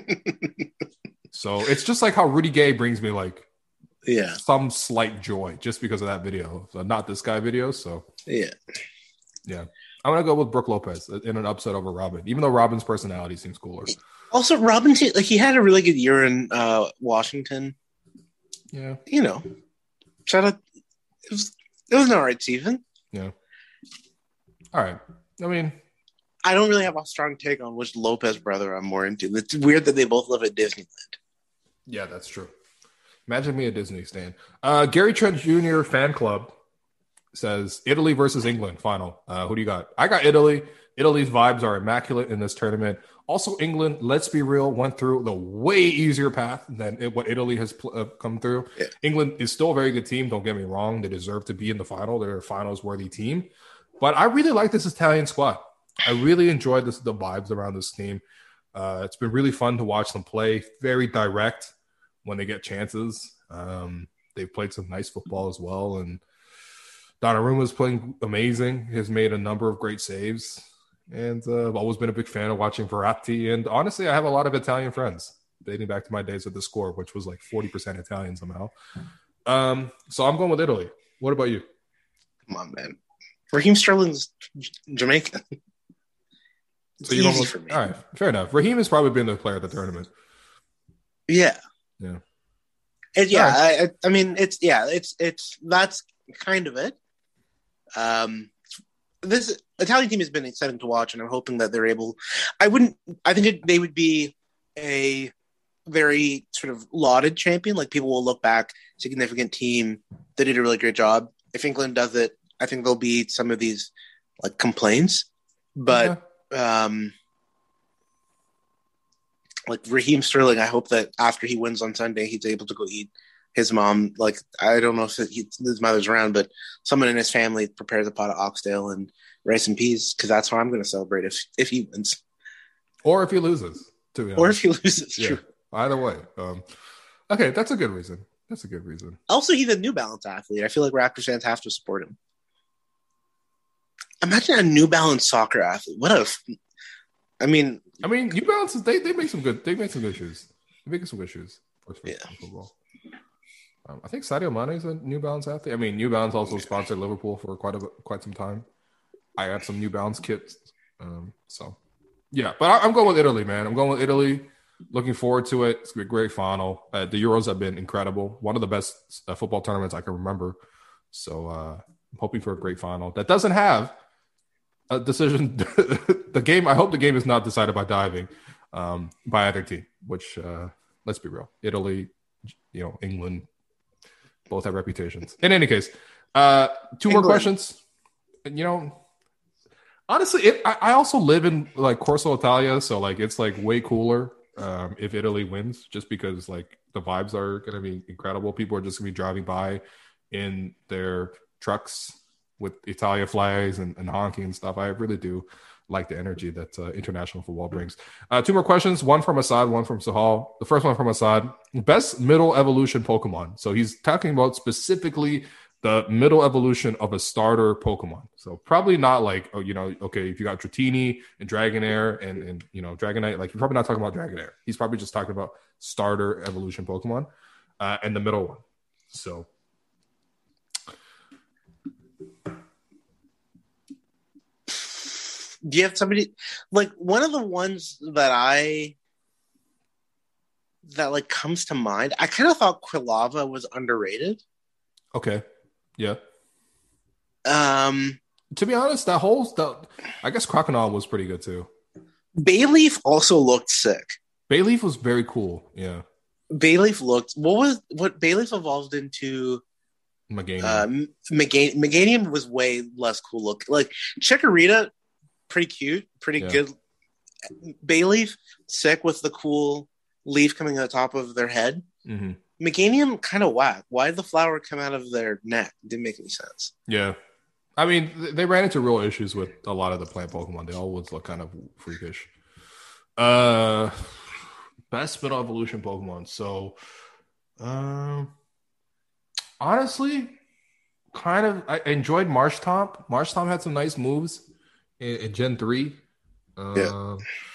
so it's just like how Rudy Gay brings me like, yeah, some slight joy just because of that video. So not this guy video. So yeah, yeah, I'm gonna go with Brook Lopez in an upset over Robin, even though Robin's personality seems cooler. Also, Robin, like he had a really good year in uh, Washington. Yeah, you know, shout out. It was it was an all right season. Yeah. All right. I mean, I don't really have a strong take on which Lopez brother I'm more into. It's weird that they both live at Disneyland. Yeah, that's true. Imagine me a Disney stan. Uh, Gary Trent Junior fan club says Italy versus England final. Uh, who do you got? I got Italy. Italy's vibes are immaculate in this tournament. Also, England, let's be real, went through the way easier path than it, what Italy has pl- uh, come through. Yeah. England is still a very good team. Don't get me wrong. They deserve to be in the final. They're a finals-worthy team. But I really like this Italian squad. I really enjoyed this, the vibes around this team. Uh, it's been really fun to watch them play. Very direct when they get chances. Um, they've played some nice football as well. And Donnarumma's playing amazing. Has made a number of great saves. And uh, I've always been a big fan of watching Verratti. And honestly, I have a lot of Italian friends dating back to my days at the Score, which was like forty percent Italian somehow. Um, so I'm going with Italy. What about you? Come on, man. Raheem Sterling's Jamaican. It's so you easy almost, for me. All right, fair enough. Raheem has probably been the player at the tournament. Yeah. Yeah. It, yeah. Right. I, I mean, it's, yeah, it's, it's, that's kind of it. Um, this Italian team has been exciting to watch, and I'm hoping that they're able, I wouldn't, I think it, they would be a very sort of lauded champion. Like people will look back, significant team that did a really great job. If England does it, I think there'll be some of these like complaints, but yeah. um, like Raheem Sterling, I hope that after he wins on Sunday, he's able to go eat his mom. Like, I don't know if he, his mother's around, but someone in his family prepares a pot of oxtail and rice and peas, because that's how I'm going to celebrate if, if he wins. Or if he loses, to be honest. Or if he loses, yeah. true. Either way. Um, Okay, that's a good reason. That's a good reason. Also, he's a New Balance athlete. I feel like Raptors fans have to support him. Imagine a New Balance soccer athlete. What a, I mean, I mean, New Balance they they make some good they make some good shoes. They make some good shoes for, for yeah. football. Um, I think Sadio Mane is a New Balance athlete. I mean, New Balance also sponsored Liverpool for quite a quite some time. I had some New Balance kits, um, so yeah. But I, I'm going with Italy, man. I'm going with Italy. Looking forward to it. It's gonna be a great final. Uh, the Euros have been incredible. One of the best uh, football tournaments I can remember. So uh, I'm hoping for a great final that doesn't have a decision. The game. I hope the game is not decided by diving um, by either team. Which uh, let's be real, Italy, you know, England, both have reputations. In any case, uh, two England. more questions. You know. Honestly, it, I, I also live in like Corso Italia, so like it's like way cooler um, if Italy wins, just because like the vibes are going to be incredible. People are just going to be driving by in their trucks with Italia flags and, and honking and stuff. I really do like the energy that uh, international football brings. Uh, two more questions, one from Assad, one from Sahal. The first one from Assad: best middle evolution Pokemon. So he's talking about specifically the middle evolution of a starter Pokemon. So probably not like, oh, you know, okay, if you got Dratini and Dragonair and, and you know, Dragonite, like you're probably not talking about Dragonair. He's probably just talking about starter evolution Pokemon uh, and the middle one. So. Do you have somebody, like one of the ones that I, that like comes to mind, I kind of thought Quilava was underrated. Okay. Yeah. Um, to be honest, that whole stuff, I guess Crocodile was pretty good too. Bayleaf also looked sick. Bayleaf was very cool. Yeah. Bayleaf looked, what was, what Bayleaf evolved into? Meganium. Uh, Meganium, Meganium was way less cool look. Like Chikorita, pretty cute, pretty yeah. good. Bayleaf, sick with the cool leaf coming on the top of their head. Mm-hmm. Meganium kind of whack. Why did the flower come out of their neck? Didn't make any sense. Yeah. I mean, they ran into real issues with a lot of the plant Pokemon. They always look kind of freakish. Uh, best middle evolution Pokemon. So, um, honestly, kind of, I enjoyed Marshtomp. Marshtomp had some nice moves in, in Gen three. Uh, yeah.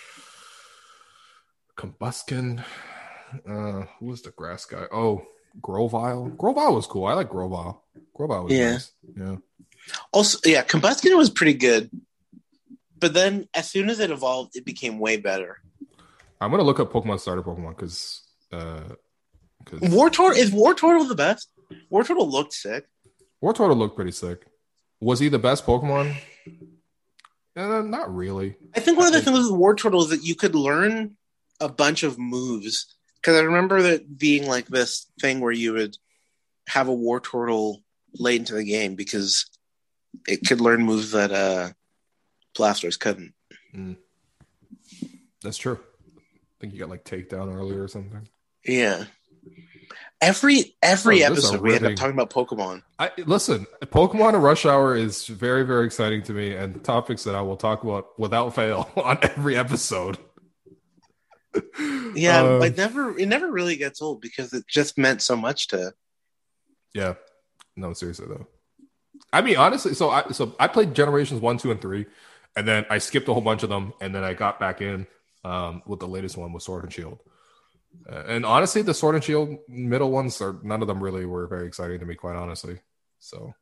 Combuskin. Uh, who was the grass guy? Oh, Grovyle. Grovyle was cool. I like Grovyle. Grovyle was yeah. nice. Yeah. Also, yeah, Combuskin was pretty good. But then as soon as it evolved, it became way better. I'm going to look up Pokemon starter Pokemon because... Uh, Wartortle, is Wartortle the best? Wartortle looked sick. Wartortle looked pretty sick. Was he the best Pokemon? Uh, not really. I think one of the things with Wartortle is that you could learn a bunch of moves. Because I remember that being like this thing where you would have a Wartortle late into the game because it could learn moves that uh, Blastoise couldn't. Mm. That's true. I think you got like Takedown earlier or something. Yeah. Every every oh, episode we end up talking about Pokemon. I, listen, Pokemon and Rush Hour is very, very exciting to me and topics that I will talk about without fail on every episode. Yeah, uh, but never it never really gets old because it just meant so much to. Yeah, no, seriously though. I mean, honestly, so I so I played Generations one, two, and three, and then I skipped a whole bunch of them, and then I got back in um, with the latest one with Sword and Shield. Uh, and honestly, the Sword and Shield middle ones are none of them really were very exciting to me, quite honestly. So,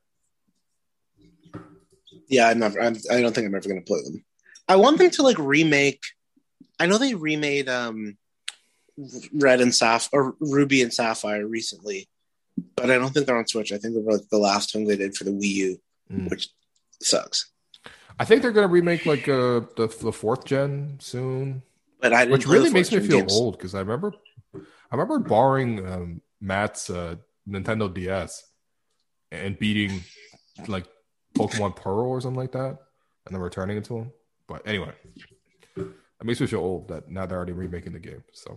yeah, I'm never. I'm, I don't think I'm ever going to play them. I want them to like remake. I know they remade um, Red and Sapphire or Ruby and Sapphire recently, but I don't think they're on Switch. I think they're like the last one they did for the Wii U, mm. which sucks. I think they're going to remake like uh, the the fourth gen soon, but I didn't which really makes me feel games. old because I remember I remember borrowing um, Matt's uh, Nintendo D S and beating like Pokemon Pearl or something like that, and then returning it to him. But anyway. It makes me feel old that now they're already remaking the game. So,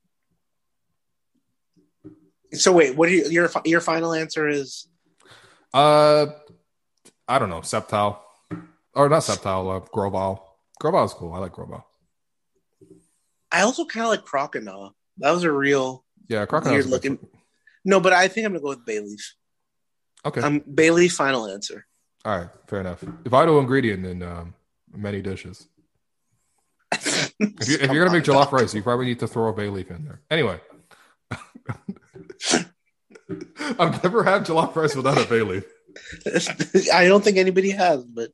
so wait, what do you, your your final answer is? Uh, I don't know, Sceptile, or not Sceptile, uh, Grovyle. Grovyle is cool. I like Grovyle. I also kind of like Crocodile. That was a real Yeah, crocodile. weird looking. No, but I think I'm gonna go with bay leaf. Okay. Um, bay leaf. Final answer. All right, fair enough. Vital ingredient in um, many dishes. If, you, if you're gonna make jollof rice, you probably need to throw a bay leaf in there. Anyway, I've never had jollof rice without a bay leaf. I don't think anybody has, but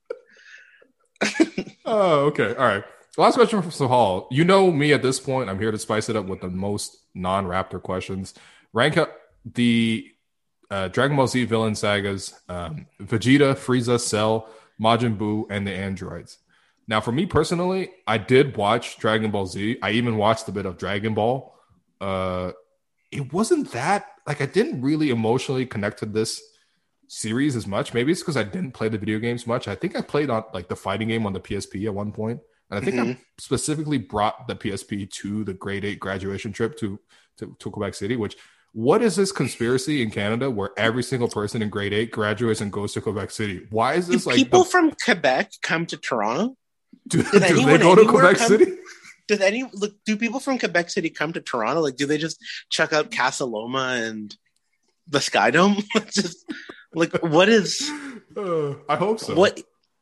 Oh, okay. All right. Last question from Sahal. You know me at this point. I'm here to spice it up with the most non-Raptor questions. Rank up the uh, Dragon Ball Z villain sagas: um, Vegeta, Frieza, Cell, Majin Buu, and the androids. Now, for me personally, I did watch Dragon Ball Z. I even watched a bit of Dragon Ball. Uh, it wasn't that like I didn't really emotionally connect to this series as much. Maybe it's because I didn't play the video games much. I think I played on like the fighting game on the P S P at one point, and I think mm-hmm. I specifically brought the P S P to the grade eight graduation trip to, to to Quebec City. Which, what is this conspiracy in Canada where every single person in grade eight graduates and goes to Quebec City? Why is this do like people the, from Quebec come to Toronto? Do, do they go to Quebec come, City? Does any look? Do people from Quebec City come to Toronto? Like, do they just check out Casa Loma and the Sky Dome? Just like, what is? Uh, I hope so. What?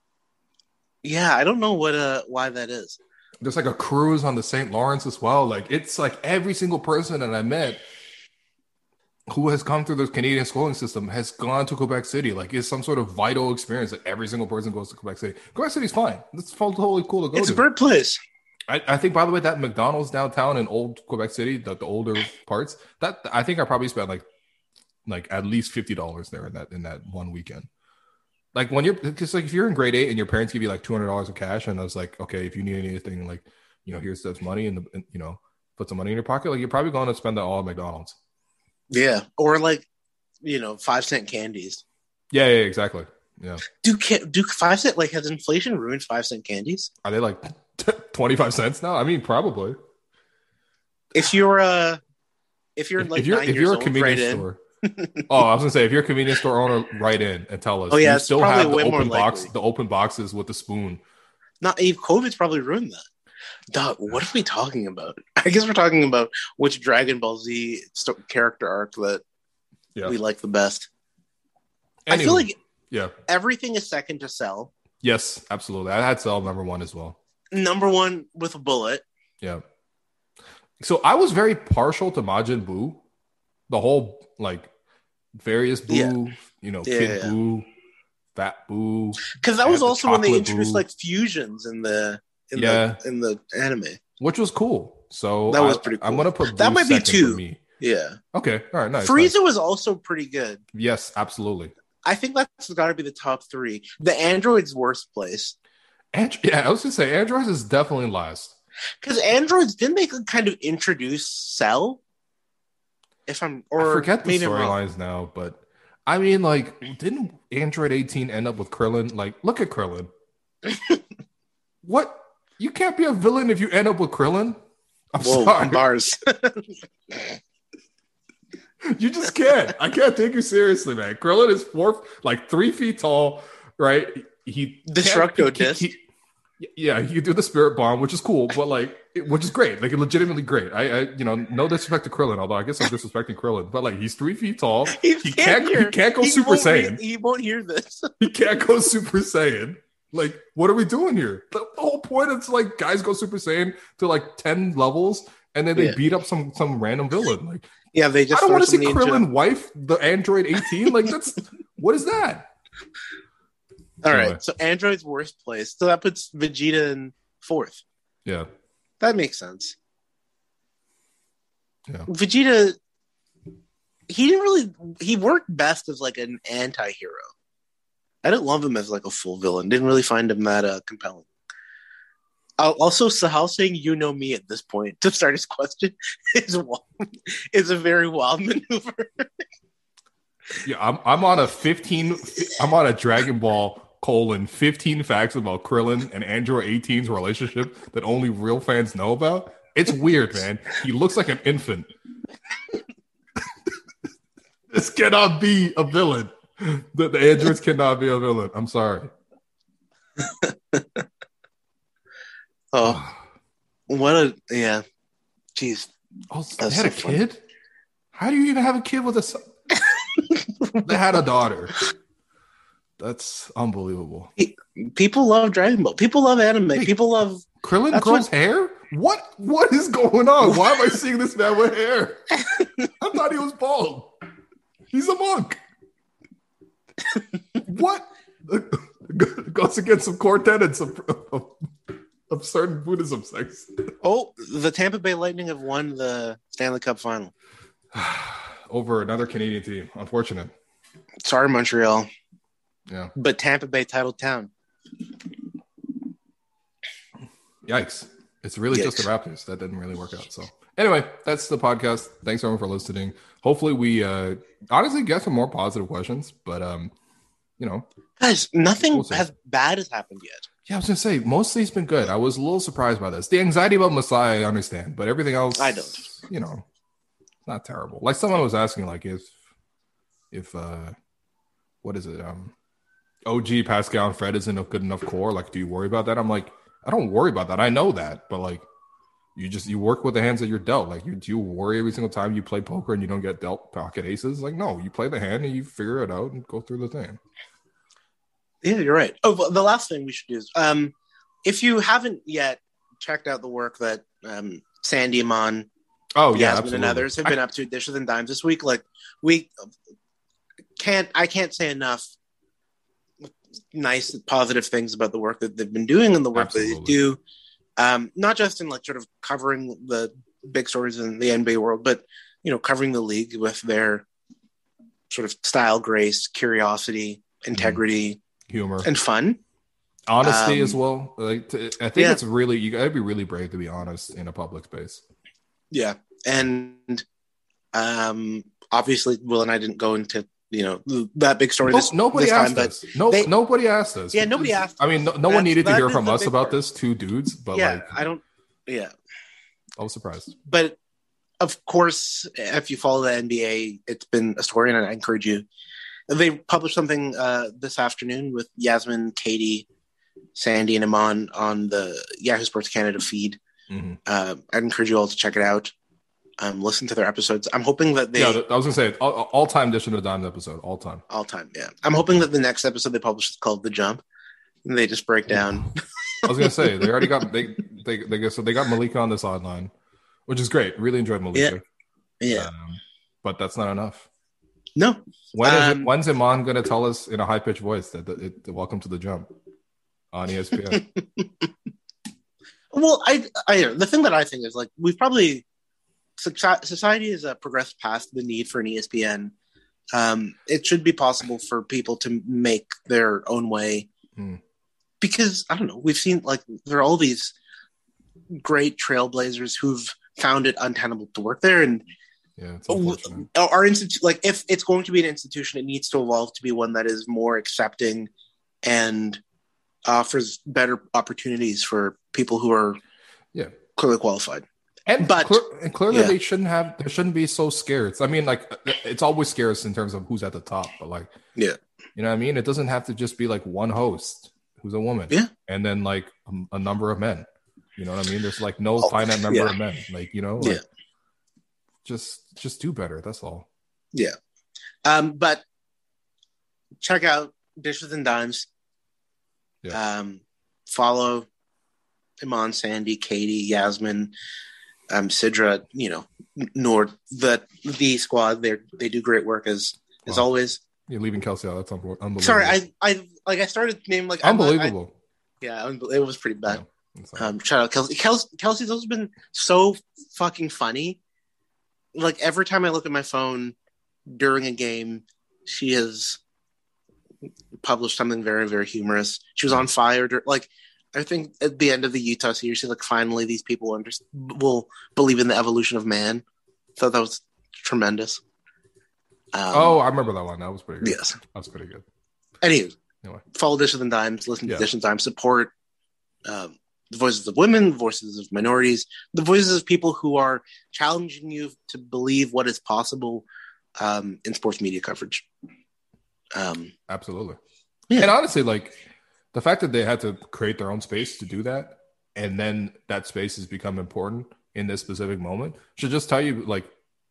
Yeah, I don't know what. Uh, why that is. There's like a cruise on the Saint Lawrence as well. Like, it's like every single person that I met who has come through the Canadian schooling system has gone to Quebec City. Like, it's some sort of vital experience that every single person goes to Quebec City. Quebec City's fine. It's totally cool to go it's to. It's a bird place. I, I think, by the way, that McDonald's downtown in old Quebec City, the, the older parts, that I think I probably spent like like at least fifty dollars there in that in that one weekend. Like, when you're, because like if you're in grade eight and your parents give you like two hundred dollars in cash, and I was like, okay, if you need anything, like, you know, here's this money, and, and you know, put some money in your pocket, like, you're probably going to spend that all at McDonald's. Yeah, or like, you know, five cent candies. Yeah, yeah, exactly. Yeah. Do do five cent like has inflation ruined five cent candies? Are they like twenty-five cents now? I mean, probably. If you're a, if you're like if you're nine if years you're a old, convenience right store. Oh, I was gonna say, if you're a convenience store owner, write in and tell us. Oh yeah, you still have the open box, likely. the open boxes with the spoon. Not Eve. COVID's probably ruined that. Doug, what are we talking about? I guess we're talking about which Dragon Ball Z st- character arc that yeah. we like the best. Anyway, I feel like yeah, everything is second to Cell. Yes, absolutely. I had Cell number one as well. Number one with a bullet. Yeah. So I was very partial to Majin Buu. The whole like various Buu, yeah. you know, yeah, Kid yeah. Buu, Fat Buu. Because that was also when they introduced Buu. like fusions in the in yeah. the in the anime, which was cool. So that was I, pretty cool. I'm gonna put Buu that might be two. For me. Yeah. Okay. All right. Nice. Frieza nice. was also pretty good. Yes, absolutely. I think that's got to be the top three. The android's worst place. And, yeah, I was gonna say androids is definitely last. Because androids didn't they kind of introduce Cell? If I'm or I forget the storylines now, but I mean, like, didn't Android eighteen end up with Krillin? Like, look at Krillin. What? You can't be a villain if you end up with Krillin. I'm Whoa, sorry. Bars. You just can't. I can't take you seriously, man. Krillin is four, like three feet tall, right? He Destructo disc. He, yeah, he could do the spirit bomb, which is cool, but like, it, which is great, like legitimately great. I, I, you know, no disrespect to Krillin, although I guess I'm disrespecting Krillin, but like, he's three feet tall. He, he can't. can't. He can't go he Super Saiyan. He, he won't hear this. He can't go Super Saiyan. Like, what are we doing here? The, the whole point is like guys go Super Saiyan to like ten levels, and then they yeah. beat up some some random villain. Like, yeah, they just. I don't want to see Krillin into... wife the Android eighteen. Like, that's what is that? All anyway. Right, so Android's worst place. So that puts Vegeta in fourth. Yeah, that makes sense. Yeah, Vegeta. He didn't really. He worked best as like an anti-hero. I didn't love him as like a full villain. Didn't really find him that uh, compelling. Uh, also, Sahal saying "you know me" at this point to start his question is is a very wild maneuver. Yeah, I'm I'm on a fifteen. I'm on a Dragon Ball colon fifteen facts about Krillin and Android eighteen's relationship that only real fans know about. It's weird, man. He looks like an infant. This cannot be a villain. The, the androids cannot be a villain. I'm sorry. Oh, what a yeah. Jeez. Oh, they had so a funny. kid? How do you even have a kid with a son? They had a daughter. That's unbelievable. People love Dragon Ball. People love anime. Wait, People love Krillin grows what... hair? What? What is going on? Why am I seeing this man with hair? I thought he was bald. He's a monk. What? Goes against some core tenets of, of, of certain Buddhism sects. Oh, the Tampa Bay Lightning have won the Stanley Cup final. Over another Canadian team. Unfortunate. Sorry, Montreal. Yeah. But Tampa Bay titled town. Yikes. It's really Yikes. just the Raptors. That didn't really work out. So anyway, that's the podcast. Thanks everyone for listening. Hopefully we uh honestly get some more positive questions, but um, you know. Guys, nothing we'll as bad has happened yet. Yeah, I was gonna say mostly it's been good. I was a little surprised by this. The anxiety about Masai, I understand, but everything else I don't. You know, not terrible. Like someone was asking, like if if uh what is it? Um O G, Pascal, and Fred isn't a good enough core. Like, do you worry about that? I'm like, I don't worry about that. I know that, but like you just you work with the hands that you're dealt. Like, you do you worry every single time you play poker and you don't get dealt pocket aces? Like, no, you play the hand and you figure it out and go through the thing. Yeah, you're right. Oh, but the last thing we should do is, um, if you haven't yet checked out the work that um, Sandy, Amon, oh yeah, Yasmin, absolutely. and others have been I, up to Dishes and Dimes this week, like we can't, I can't say enough nice, positive things about the work that they've been doing and the work absolutely. that they do. Um, not just in like sort of covering the big stories in the N B A world, but you know, covering the league with their sort of style, grace, curiosity, integrity. Mm. Humor and fun, honesty um, as well. Like to, I think yeah. it's really you gotta be really brave to be honest in a public space. Yeah, and um, obviously, Will and I didn't go into you know that big story. No, this, nobody this asked time, us. No, they, nobody asked us. Yeah, nobody asked. I mean, no, no one needed to hear from us about part. this. Two dudes, but yeah, like, I don't. Yeah, I was surprised. But of course, if you follow the N B A, it's been a story, and I encourage you. They published something uh, this afternoon with Yasmin, Katie, Sandy, and Iman on the Yahoo Sports Canada feed. Mm-hmm. Uh, I'd encourage you all to check it out. Um, listen to their episodes. I'm hoping that they. Yeah, I was gonna say all, all time Dish and a Dime episode, all time, all time. Yeah, I'm hoping that the next episode they publish is called The Jump, and they just break down. I was gonna say they already got they they they so they got Malika on the sideline, which is great. Really enjoyed Malika. Yeah, yeah. Um, but that's not enough. No. When is um, it, when's Iman going to tell us in a high pitched voice that the, it, the welcome to the jump on E S P N? Well, I, I the thing that I think is like we've probably society has uh, progressed past the need for an E S P N. Um, it should be possible for people to make their own way mm. because I don't know. We've seen like there are all these great trailblazers who've found it untenable to work there, and yeah, it's unfortunate. Our institute, like if it's going to be an institution, it needs to evolve to be one that is more accepting and offers better opportunities for people who are yeah clearly qualified. And but clear, and clearly yeah. they shouldn't have. They shouldn't be so scarce. I mean, like it's always scarce in terms of who's at the top, but like yeah, you know what I mean. It doesn't have to just be like one host who's a woman, yeah, and then like a, a number of men. You know what I mean? There's like no oh, finite number yeah. of men. Like you know, like, yeah. Just, just do better. That's all. Yeah. Um, but check out Dishes and Dimes. Yeah. Um, follow Iman, Sandy, Katie, Yasmin, um, Sidra. You know, Nord, the the squad. They they do great work as wow. as always. You're leaving Kelsey out. That's unbelievable. Sorry, I I like I started naming like unbelievable. I, I, yeah, it was pretty bad. Yeah, um, shout out Kelsey. Kelsey. Kelsey's also been so fucking funny. Like every time I look at my phone during a game, she has published something very, very humorous. She was on fire. Like I think at the end of the Utah series, she's like, finally, these people under- will believe in the evolution of man. Thought that was tremendous. Um, oh, I remember that one. That was pretty good. Yes, that was pretty good. Anyways, anyway, follow Dishes and Dimes. Listen to yeah. Dishes and Dimes. Support. Um, the voices of women, the voices of minorities, the voices of people who are challenging you to believe what is possible um, in sports media coverage. Um, Absolutely. Yeah. And honestly, like the fact that they had to create their own space to do that, and then that space has become important in this specific moment should just tell you, like,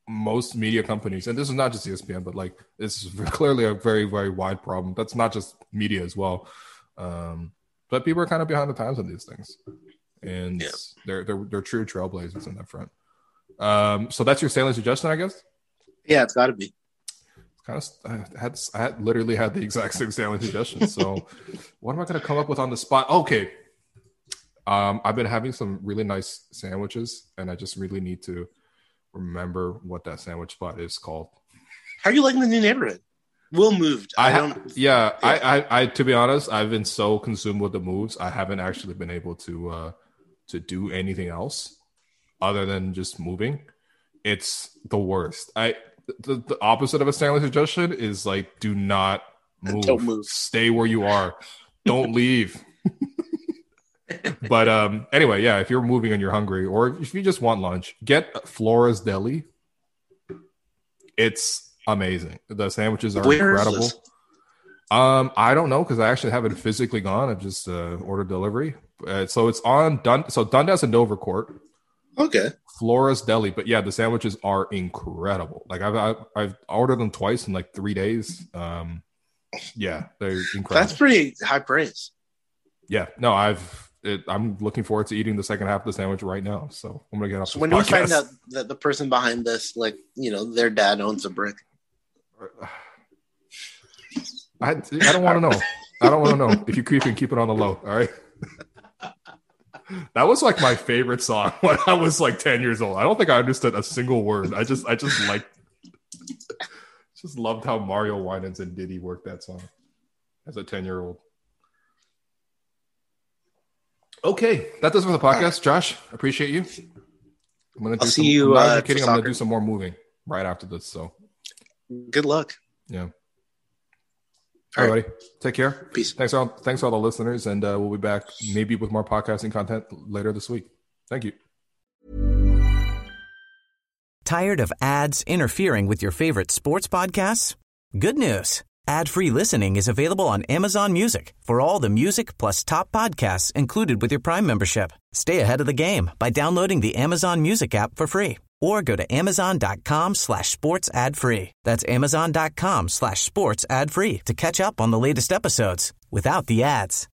most media companies, and this is not just E S P N, but like this is clearly a very, very wide problem. That's not just media as well. Um, but people are kind of behind the times on these things, and yeah. they're they're they're true trailblazers on that front. Um, so that's your Stanley suggestion, I guess. Yeah, it's got to be. Kind of, I had I had literally had the exact same Stanley suggestion. So, what am I going to come up with on the spot? Okay, um, I've been having some really nice sandwiches, and I just really need to remember what that sandwich spot is called. How are you liking the new neighborhood? Will moved. I, I don't. Yeah, yeah. I, I, I, to be honest, I've been so consumed with the moves, I haven't actually been able to uh, to do anything else other than just moving. It's the worst. I. The, the opposite of a Stanley suggestion is like, do not move. Don't move. Stay where you are. Don't leave. But um, anyway, yeah, if you're moving and you're hungry, or if you just want lunch, get Flora's Deli. It's amazing. The sandwiches are Where incredible. Is this? Um, I don't know because I actually haven't physically gone. I've just uh, ordered delivery. Uh, so it's on Dun- so Dundas and Dovercourt. Okay. Flora's Deli, but yeah, the sandwiches are incredible. Like I've, I've I've ordered them twice in like three days. Um, yeah, they're incredible. That's pretty high praise. Yeah, no, I've it, I'm looking forward to eating the second half of the sandwich right now. So I'm gonna get off. So this when do we podcast. find out that the person behind this, like you know, their dad owns a brick? I I don't want to know. I don't want to know. If you creep and keep it on the low, all right. That was like my favorite song when I was like ten years old. I don't think I understood a single word. I just, I just like, just loved how Mario Winans and Diddy worked that song as a ten year old. Okay, that does it for the podcast. Right. Josh, appreciate you. I'm gonna do I'll some, see you. I'm not Uh, even kidding. I'm gonna do some more moving right after this. So, good luck. Yeah. All All right, right, take care. Peace. Thanks all, thanks to all the listeners, and uh, we'll be back maybe with more podcasting content later this week. Thank you. Tired of ads interfering with your favorite sports podcasts? Good news. Ad-free listening is available on Amazon Music for all the music plus top podcasts included with your Prime membership. Stay ahead of the game by downloading the Amazon Music app for free or go to amazon.com slash sports ad free. That's amazon.com slash sports ad free to catch up on the latest episodes without the ads.